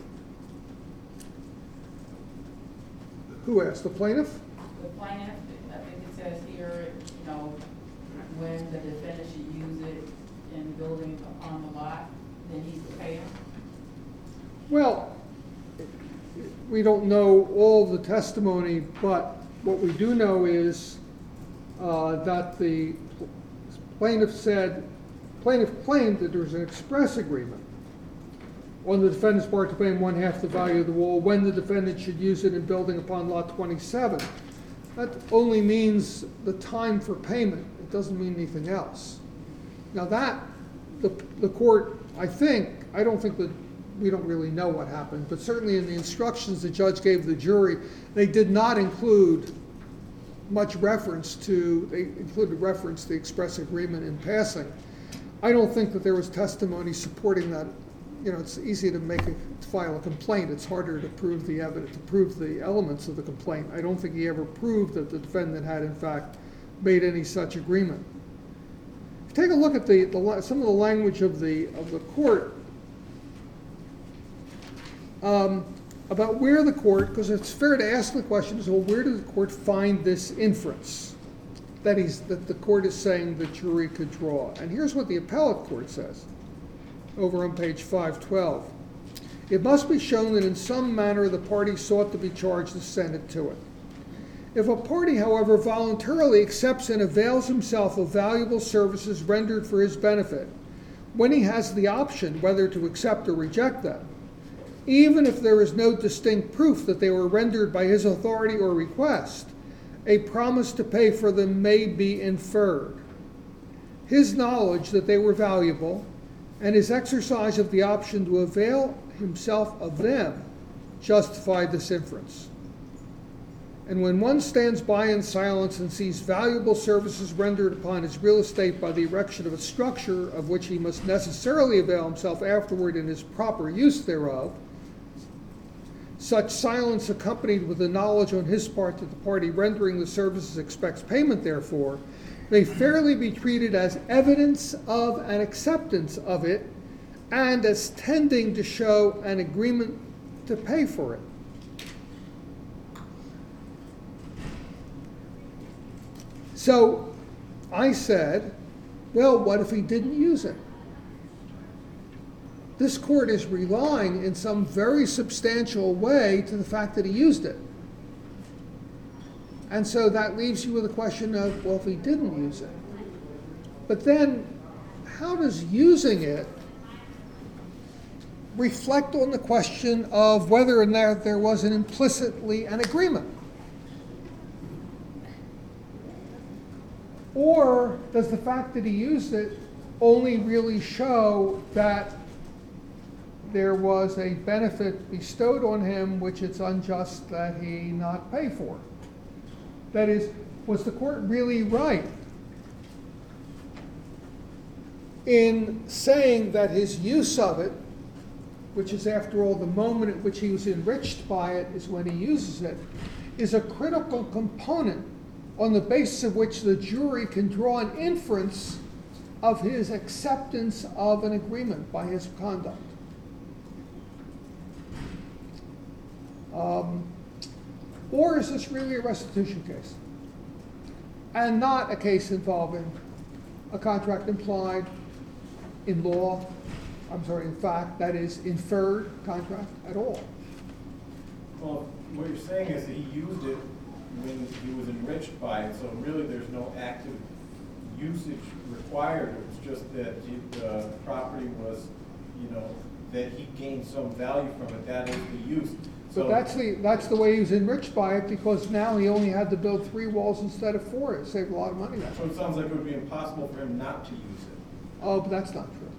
Who asked? The plaintiff? The plaintiff, I think it says here, you know, when the defendant should use it in building upon the lot, then he's to pay him. Well, we don't know all the testimony, but what we do know is uh, that the plaintiff said, plaintiff claimed that there was an express agreement on the defendant's part to pay him one half the value of the wall when the defendant should use it in building upon lot twenty-seven. That only means the time for payment. It doesn't mean anything else. Now that, the, the court, I think, I don't think the we don't really know what happened, but certainly in the instructions the judge gave the jury, they did not include much reference to, they included reference to the express agreement in passing. I don't think that there was testimony supporting that. You know, it's easy to make a, to file a complaint. It's harder to prove the evidence, to prove the elements of the complaint. I don't think he ever proved that the defendant had in fact made any such agreement. If you take a look at the, the some of the language of the of the court um, about where the court, because it's fair to ask the question, is well, where did the court find this inference that he's that the court is saying the jury could draw? And here's what the appellate court says over on page five twelve. It must be shown that in some manner the party sought to be charged assented to it. If a party, however, voluntarily accepts and avails himself of valuable services rendered for his benefit, when he has the option whether to accept or reject them, even if there is no distinct proof that they were rendered by his authority or request, a promise to pay for them may be inferred. His knowledge that they were valuable and his exercise of the option to avail himself of them justified this inference. And when one stands by in silence and sees valuable services rendered upon his real estate by the erection of a structure of which he must necessarily avail himself afterward in his proper use thereof, such silence accompanied with the knowledge on his part that the party rendering the services expects payment therefor, may fairly be treated as evidence of an acceptance of it and as tending to show an agreement to pay for it. So I said, well, what if he didn't use it? This court is relying in some very substantial way to the fact that he used it. And so that leaves you with a question of, well, if he didn't use it. But then, how does using it reflect on the question of whether or not there was an implicitly an agreement? Or does the fact that he used it only really show that there was a benefit bestowed on him which it's unjust that he not pay for? That is, was the court really right in saying that his use of it, which is after all the moment at which he was enriched by it is when he uses it, is a critical component on the basis of which the jury can draw an inference of his acceptance of an agreement by his conduct? Um, or is this really a restitution case? And not a case involving a contract implied in law, I'm sorry, in fact, that is inferred contract at all? Well, what you're saying is that he used it when he was enriched by it, so really there's no active usage required. It was just that the property was, you know, that he gained some value from it. That is the use. But So that's the, that's the way he was enriched by it, because now he only had to build three walls instead of four. It saved a lot of money that So way. it sounds like it would be impossible for him not to use it. Oh, but that's not true.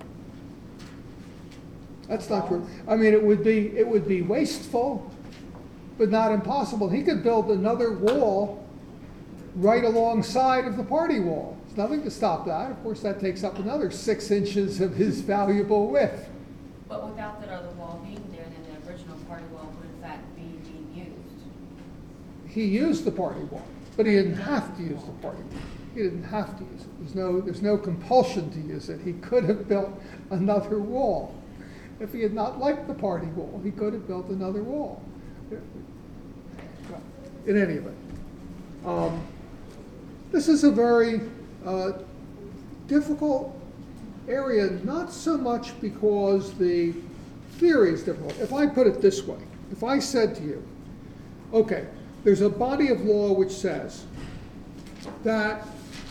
That's not true. I mean, it would be, it would be wasteful, but not impossible. He could build another wall right alongside of the party wall. There's nothing to stop that. Of course, that takes up another six inches of his valuable width. But without that other wall being there, then the original party wall would in fact be being used. He used the party wall, but he didn't have to use the party wall. He didn't have to use it. There's no, there's no compulsion to use it. He could have built another wall. If he had not liked the party wall, he could have built another wall. In any event, um, this is a very uh, difficult area, not so much because the theory is difficult. If I put it this way, if I said to you, okay, there's a body of law which says that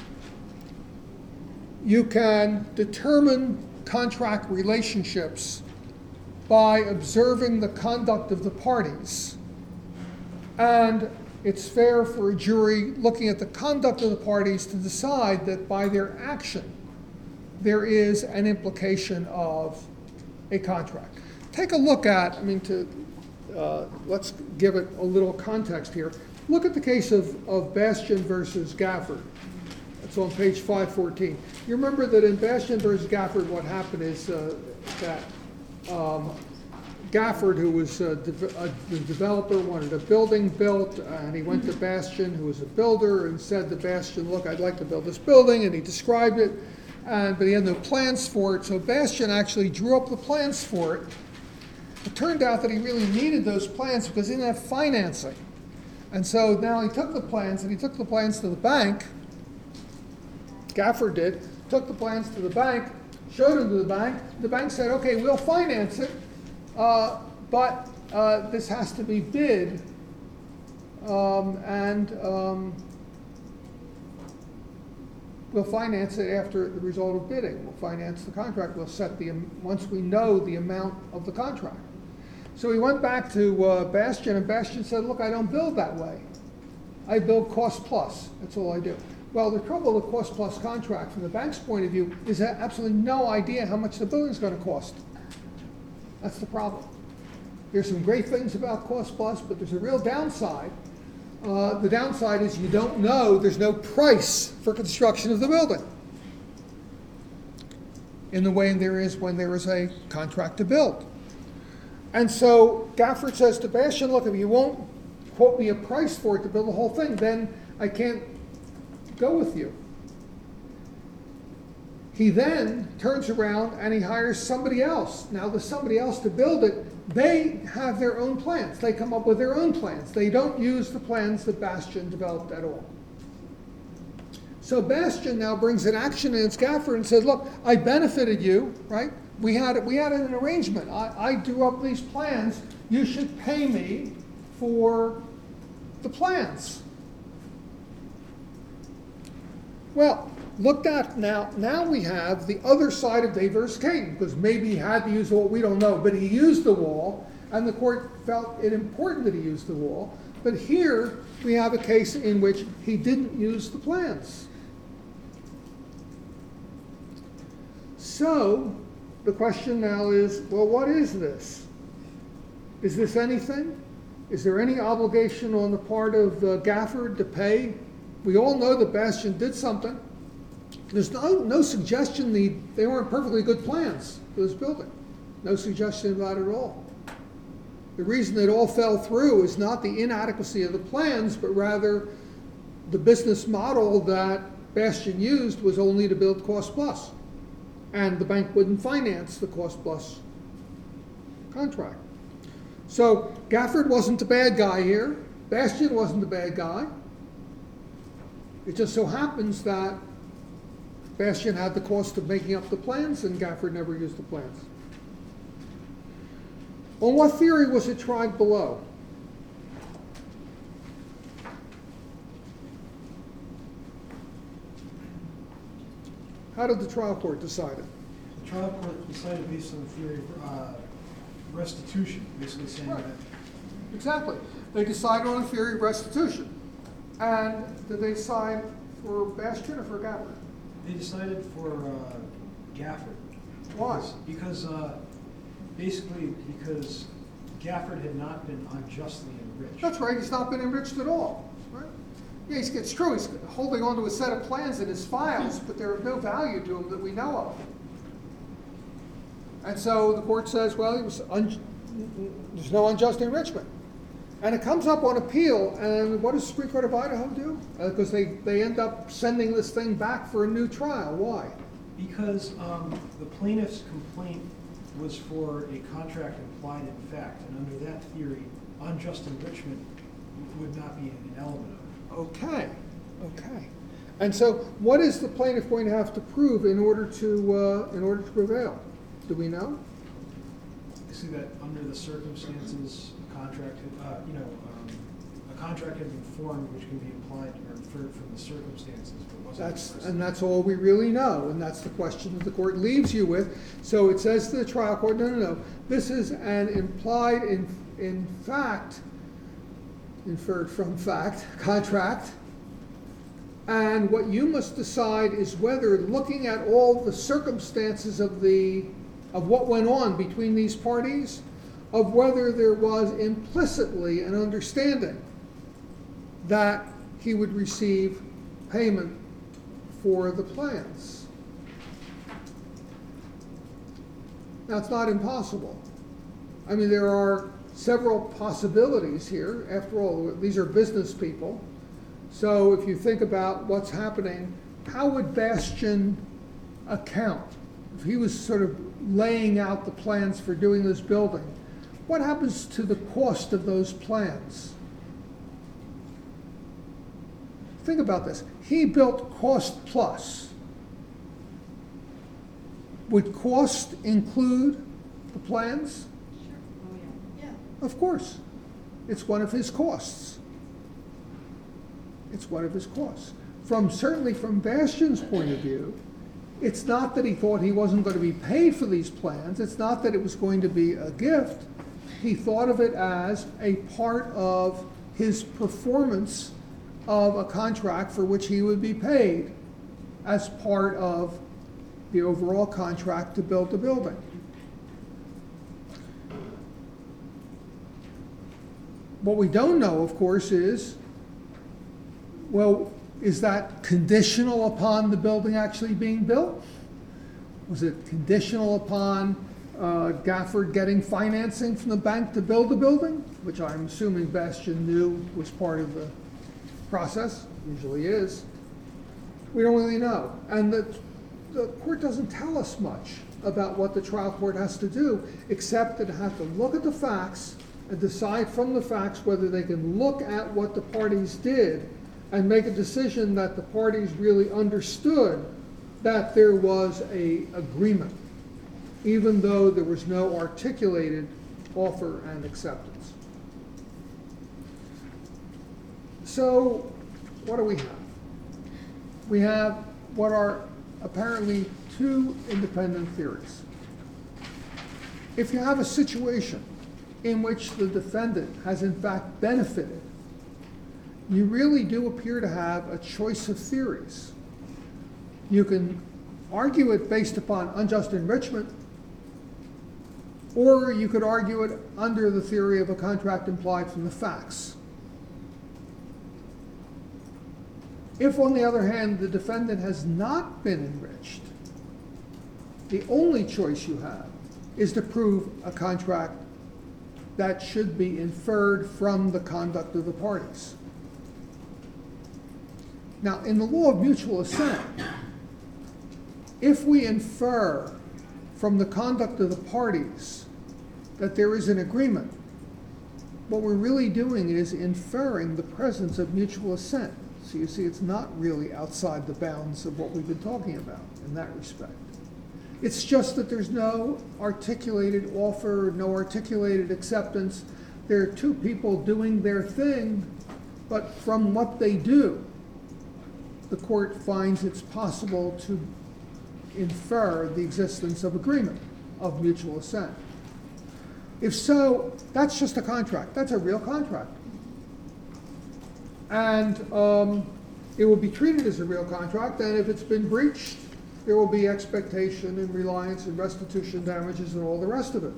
you can determine contract relationships by observing the conduct of the parties, and it's fair for a jury looking at the conduct of the parties to decide that by their action there is an implication of a contract. take a look at, I mean, to, uh, let's give it a little context here. Look at the case of, of Bastian versus Gafford. It's on page five fourteen. You remember that in Bastian versus Gafford, what happened is uh, that um, Gafford, who was uh, de- uh, the developer, wanted a building built, and he went to Bastian, who was a builder, and said to Bastian, look, I'd like to build this building, and he described it, and, but he had no plans for it, so Bastian actually drew up the plans for it. It turned out that he really needed those plans because he didn't have financing. And so now he took the plans, and he took the plans to the bank, Gafford did, took the plans to the bank, showed them to the bank, the bank said, okay, we'll finance it, uh, but uh, this has to be bid, um, and um, we'll finance it after the result of bidding. We'll finance the contract, we'll set the, once we know the amount of the contract. So he went back to uh, Bastian, and Bastian said, look, I don't build that way. I build cost plus, that's all I do. Well, the trouble with cost plus contract from the bank's point of view is that absolutely no idea how much the building's going to cost. That's the problem. There's some great things about cost plus, but there's a real downside. Uh, the downside is you don't know, there's no price for construction of the building in the way there is when there is a contract to build. And so Gafford says to Bastian, look, if you won't quote me a price for it to build the whole thing, then I can't go with you. He then turns around and he hires somebody else. Now the somebody else to build it, they have their own plans. They come up with their own plans. They don't use the plans that Bastian developed at all. So Bastian now brings an action against Gafford and says, look, I benefited you, right? We had, we had an arrangement. I, I drew up these plans. You should pay me for the plans. Well, looked at now, now we have the other side of Day versus Caton, because maybe he had to use the wall, we don't know, but he used the wall, and the court felt it important that he used the wall. But here we have a case in which he didn't use the plans. So the question now is, well, what is this? Is this anything? Is there any obligation on the part of uh, Gafford to pay? We all know that Bastian did something. There's no, no suggestion the, they weren't perfectly good plans for this building. No suggestion about it at all. The reason it all fell through is not the inadequacy of the plans, but rather the business model that Bastian used was only to build cost plus. And the bank wouldn't finance the cost plus contract. So Gafford wasn't the bad guy here. Bastian wasn't the bad guy. It just so happens that Bastian had the cost of making up the plans, and Gafford never used the plans. On what theory was it tried below? How did the trial court decide it? The trial court decided based on the theory of uh, restitution, basically saying Right. that. Exactly. They decided on a theory of restitution. And did they decide for Bastian or for Gafford? They decided for uh, Gafford. Why? Because, because uh, basically, because Gafford had not been unjustly enriched. That's right, he's not been enriched at all, right? Yeah, he's, it's true, he's holding on to a set of plans in his files, but they're of no value to him that we know of. And so the court says, well, he was un- there's no unjust enrichment. And it comes up on appeal, and what does the Supreme Court of Idaho do? Because uh, they, they end up sending this thing back for a new trial. Why? Because um, the plaintiff's complaint was for a contract implied in fact, and under that theory, unjust enrichment would not be an element of it. Okay, okay. And so what is the plaintiff going to have to prove in order to, uh, in order to prevail? Do we know? You see that under the circumstances, a contract, had, uh, you know, um, a contract had been formed which can be implied or inferred from the circumstances, but wasn't. That's, expressed. and that's all we really know, and that's the question that the court leaves you with. So it says to the trial court, no, no, no, this is an implied in, in fact, inferred from fact, contract, and what you must decide is whether, looking at all the circumstances of the of what went on between these parties, of whether there was implicitly an understanding that he would receive payment for the plans. Now, it's not impossible. I mean, there are several possibilities here. After all, these are business people. So if you think about what's happening, how would Bastian account? If he was sort of laying out the plans for doing this building, what happens to the cost of those plans? Think about this. He built cost plus. Would cost include the plans? Oh, yeah. Yeah. Of course. It's one of his costs. It's one of his costs. From, certainly from Bastian's point of view, it's not that he thought he wasn't going to be paid for these plans. It's not that it was going to be a gift. He thought of it as a part of his performance of a contract for which he would be paid as part of the overall contract to build the building. What we don't know, of course, is, well, is that conditional upon the building actually being built? Was it conditional upon uh, Gafford getting financing from the bank to build the building, which I'm assuming Bastian knew was part of the process, usually is. We don't really know. And the, the court doesn't tell us much about what the trial court has to do, except that it has to look at the facts and decide from the facts whether they can look at what the parties did and make a decision that the parties really understood that there was a agreement, even though there was no articulated offer and acceptance. So what do we have? We have what are apparently two independent theories. If you have a situation in which the defendant has in fact benefited, you really do appear to have a choice of theories. You can argue it based upon unjust enrichment, or you could argue it under the theory of a contract implied from the facts. If, on the other hand, the defendant has not been enriched, the only choice you have is to prove a contract that should be inferred from the conduct of the parties. Now, in the law of mutual assent, if we infer from the conduct of the parties that there is an agreement, what we're really doing is inferring the presence of mutual assent. So you see, it's not really outside the bounds of what we've been talking about in that respect. It's just that there's no articulated offer, no articulated acceptance. There are two people doing their thing, but from what they do, the court finds it's possible to infer the existence of agreement, of mutual assent. If so, that's just a contract. That's a real contract. And um, it will be treated as a real contract, and if it's been breached, there will be expectation and reliance and restitution damages and all the rest of it.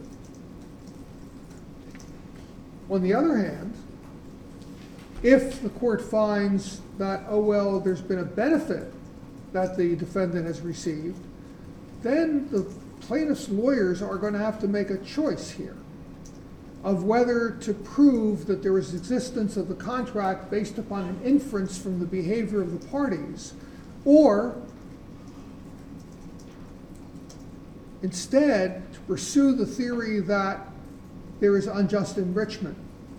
On the other hand, if the court finds that, oh well, there's been a benefit that the defendant has received, then the plaintiff's lawyers are going to have to make a choice here of whether to prove that there is existence of the contract based upon an inference from the behavior of the parties, or instead to pursue the theory that there is unjust enrichment.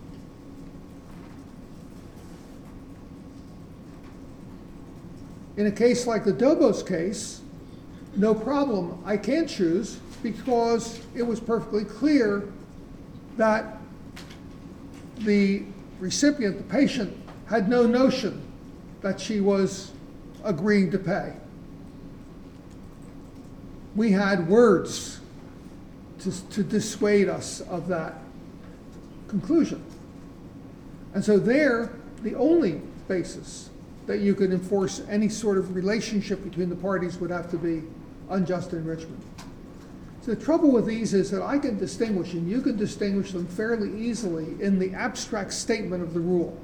In a case like the Dobos case, no problem, I can't choose because it was perfectly clear that the recipient, the patient, had no notion that she was agreeing to pay. We had words to, to dissuade us of that conclusion. And so there, the only basis that you could enforce any sort of relationship between the parties would have to be unjust enrichment. The trouble with these is that I can distinguish, and you can distinguish them fairly easily in the abstract statement of the rule.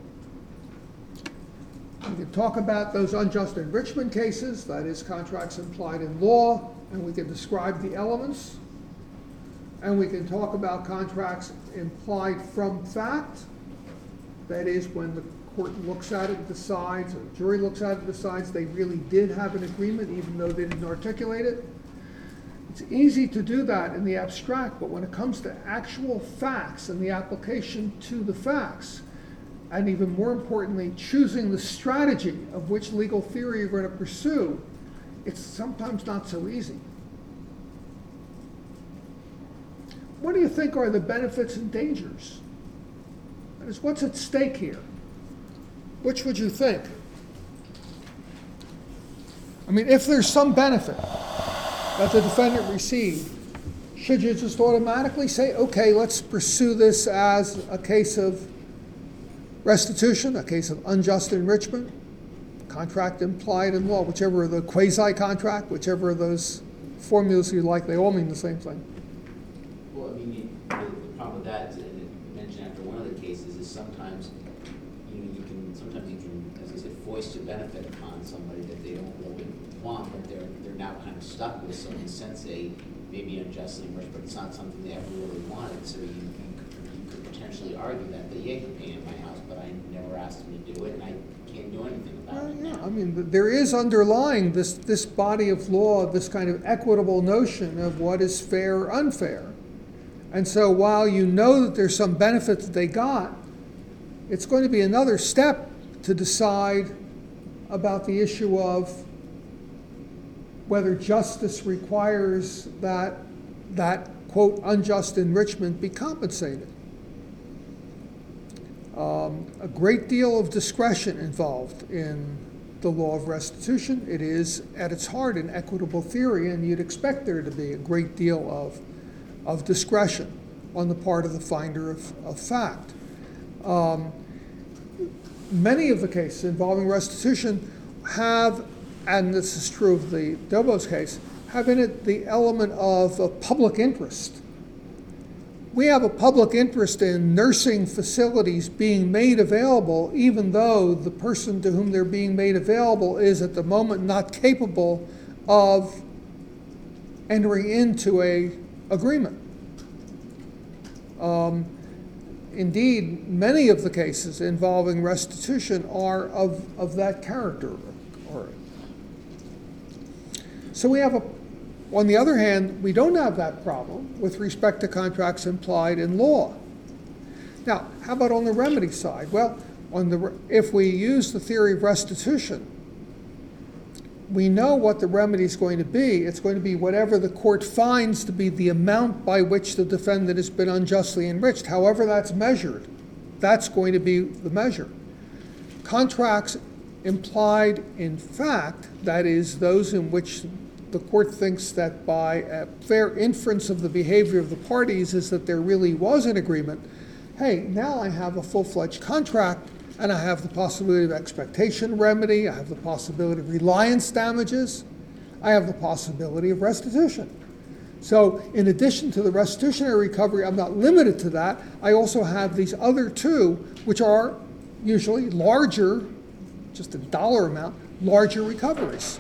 We can talk about those unjust enrichment cases, that is contracts implied in law, and we can describe the elements. And we can talk about contracts implied from fact, that is when the court looks at it and decides, or the jury looks at it and decides they really did have an agreement even though they didn't articulate it. It's easy to do that in the abstract, but when it comes to actual facts and the application to the facts, and even more importantly, choosing the strategy of which legal theory you're going to pursue, it's sometimes not so easy. What do you think are the benefits and dangers? That is, what's at stake here? Which would you think? I mean, if there's some benefit that the defendant received, should you just automatically say, okay, let's pursue this as a case of restitution, a case of unjust enrichment, contract implied in law, whichever of the quasi-contract, whichever of those formulas you like, they all mean the same thing. Well, I mean, you- the the problem with that, is, and it mentioned after one of the cases, is sometimes, you know, you can, sometimes you can, as I said, foist a benefit upon somebody that they don't really want, but they're, they're now kind of stuck with, so in a sense, they may be unjustly enriched, but it's not something they ever really wanted, so you, you could, you could potentially argue that, that, yeah, you're paying my house, but I never asked them to do it, and I can't do anything about Well, it yeah, now. I mean, th- there is underlying this, this body of law, this kind of equitable notion of what is fair or unfair. And so while you know that there's some benefit that they got, it's going to be another step to decide about the issue of whether justice requires that that, quote, unjust enrichment be compensated. Um, a great deal of discretion involved in the law of restitution. It is, at its heart, an equitable theory, and you'd expect there to be a great deal of, of discretion on the part of the finder of, of fact. Um, many of the cases involving restitution have, and this is true of the Dobos case, have in it the element of a public interest. We have a public interest in nursing facilities being made available, even though the person to whom they're being made available is at the moment not capable of entering into a agreement. Um, indeed, many of the cases involving restitution are of, of that character. Or, so we have a On the other hand, we don't have that problem with respect to contracts implied in law. Now, how about on the remedy side? Well, on the, if we use the theory of restitution, we know what the remedy is going to be. It's going to be whatever the court finds to be the amount by which the defendant has been unjustly enriched. However that's measured, that's going to be the measure. Contracts implied in fact, that is, those in which the court thinks that by a fair inference of the behavior of the parties is that there really was an agreement. Hey, now I have a full-fledged contract, and I have the possibility of expectation remedy, I have the possibility of reliance damages, I have the possibility of restitution. So in addition to the restitutionary recovery, I'm not limited to that. I also have these other two, which are usually larger, just a dollar amount, larger recoveries.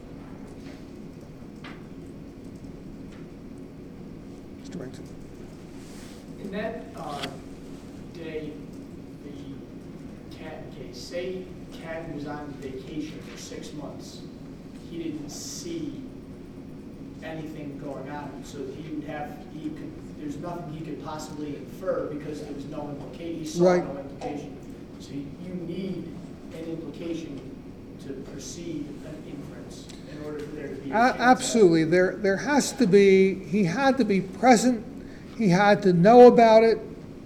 In that uh, day, the Catton case, say Catton was on vacation for six months. He didn't see anything going on, so he would have, he could, there's nothing he could possibly infer because there was no implication, he saw Right. no implication. So you need an implication to precede an inference in order for there to be a A- chance at- Absolutely. There, there has to be, he had to be present, he had to know about it.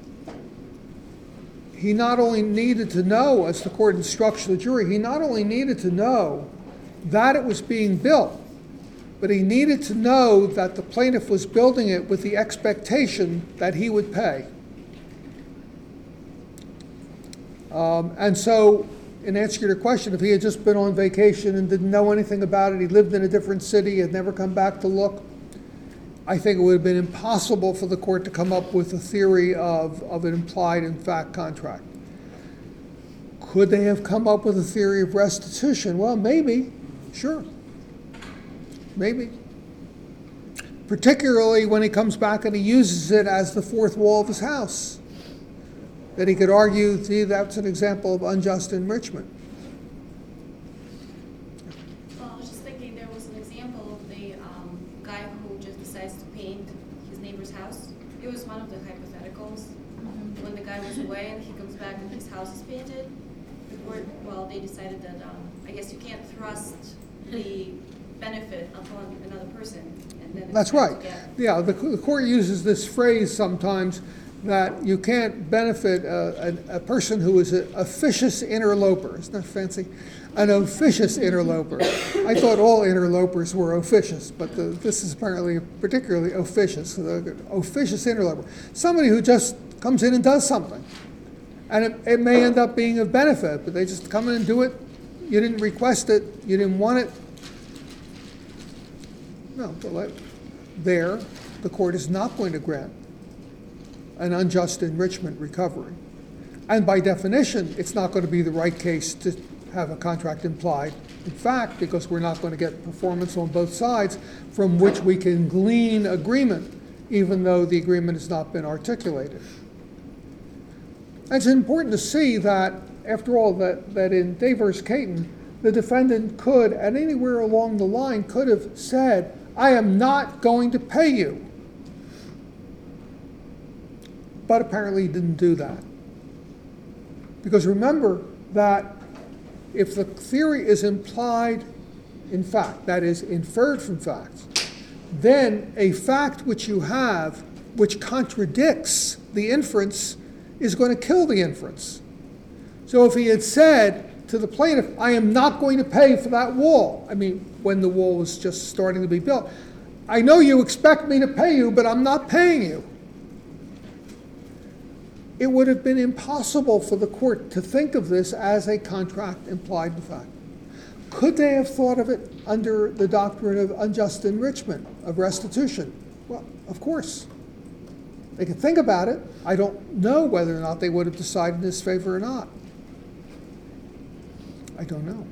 He not only needed to know, as the court instructs the jury, he not only needed to know that it was being built, but he needed to know that the plaintiff was building it with the expectation that he would pay. Um, and so, in answer to your question, if he had just been on vacation and didn't know anything about it, he lived in a different city, had never come back to look, I think it would have been impossible for the court to come up with a theory of, of an implied in fact contract. Could they have come up with a theory of restitution? Well, maybe, sure, maybe. Particularly when he comes back and he uses it as the fourth wall of his house. That he could argue, see, that's an example of unjust enrichment. Well, I was just thinking there was an example of the um, guy who just decides to paint his neighbor's house. It was one of the hypotheticals. When the guy was away and he comes back and his house is painted, the court, well, they decided that, um, I guess you can't thrust the benefit upon another person. And then it's That's hard right. to get- Yeah, the, the court uses this phrase sometimes that you can't benefit a, a, a person who is an officious interloper. Isn't that fancy? An officious interloper. I thought all interlopers were officious, but the, this is apparently particularly officious. The officious interloper. Somebody who just comes in and does something. And it, it may end up being of benefit, but they just come in and do it. You didn't request it. You didn't want it. No, but like, there, the court is not going to grant an unjust enrichment recovery. And by definition, it's not going to be the right case to have a contract implied in fact, because we're not going to get performance on both sides from which we can glean agreement, even though the agreement has not been articulated. It's important to see that, after all, that, that in Day versus Caton, the defendant could, at anywhere along the line, could have said, I am not going to pay you. But apparently he didn't do that. Because remember that if the theory is implied in fact, that is, inferred from facts, then a fact which you have, which contradicts the inference, is going to kill the inference. So if he had said to the plaintiff, I am not going to pay for that wall, I mean, when the wall was just starting to be built, I know you expect me to pay you, but I'm not paying you. It would have been impossible for the court to think of this as a contract implied in fact. Could they have thought of it under the doctrine of unjust enrichment, of restitution? Well, of course. They could think about it. I don't know whether or not they would have decided in his favor or not. I don't know.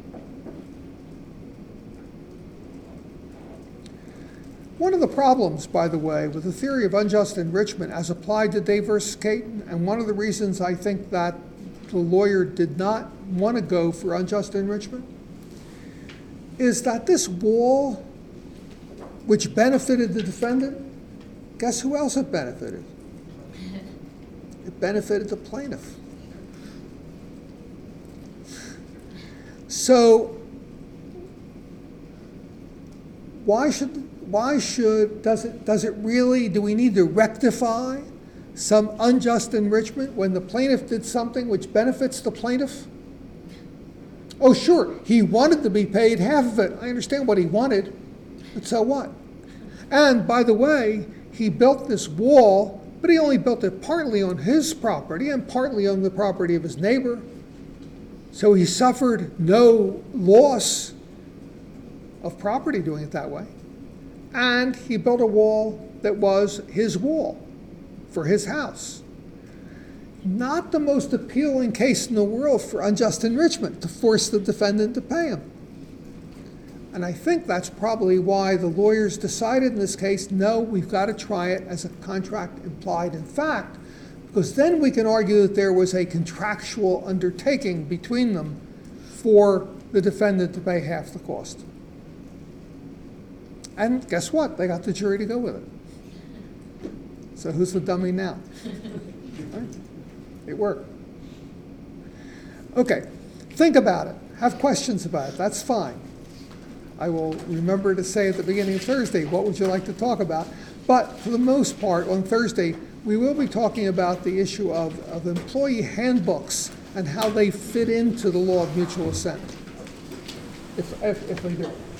One of the problems, by the way, with the theory of unjust enrichment as applied to Day versus Caton, and one of the reasons I think that the lawyer did not want to go for unjust enrichment, is that this wall, which benefited the defendant, guess who else it benefited? It benefited the plaintiff. So, why should Why should, does it, does it really, do we need to rectify some unjust enrichment when the plaintiff did something which benefits the plaintiff? Oh, sure, he wanted to be paid half of it. I understand what he wanted, but so what? And by the way, he built this wall, but he only built it partly on his property and partly on the property of his neighbor. So he suffered no loss of property doing it that way. And he built a wall that was his wall for his house. Not the most appealing case in the world for unjust enrichment, to force the defendant to pay him. And I think that's probably why the lawyers decided in this case, no, we've got to try it as a contract implied in fact, because then we can argue that there was a contractual undertaking between them for the defendant to pay half the cost. And guess what? They got the jury to go with it. So who's the dummy now? Right? It worked. Okay, think about it. Have questions about it. That's fine. I will remember to say at the beginning of Thursday, what would you like to talk about? But for the most part, on Thursday, we will be talking about the issue of, of employee handbooks and how they fit into the law of mutual assent, if, if, if they do.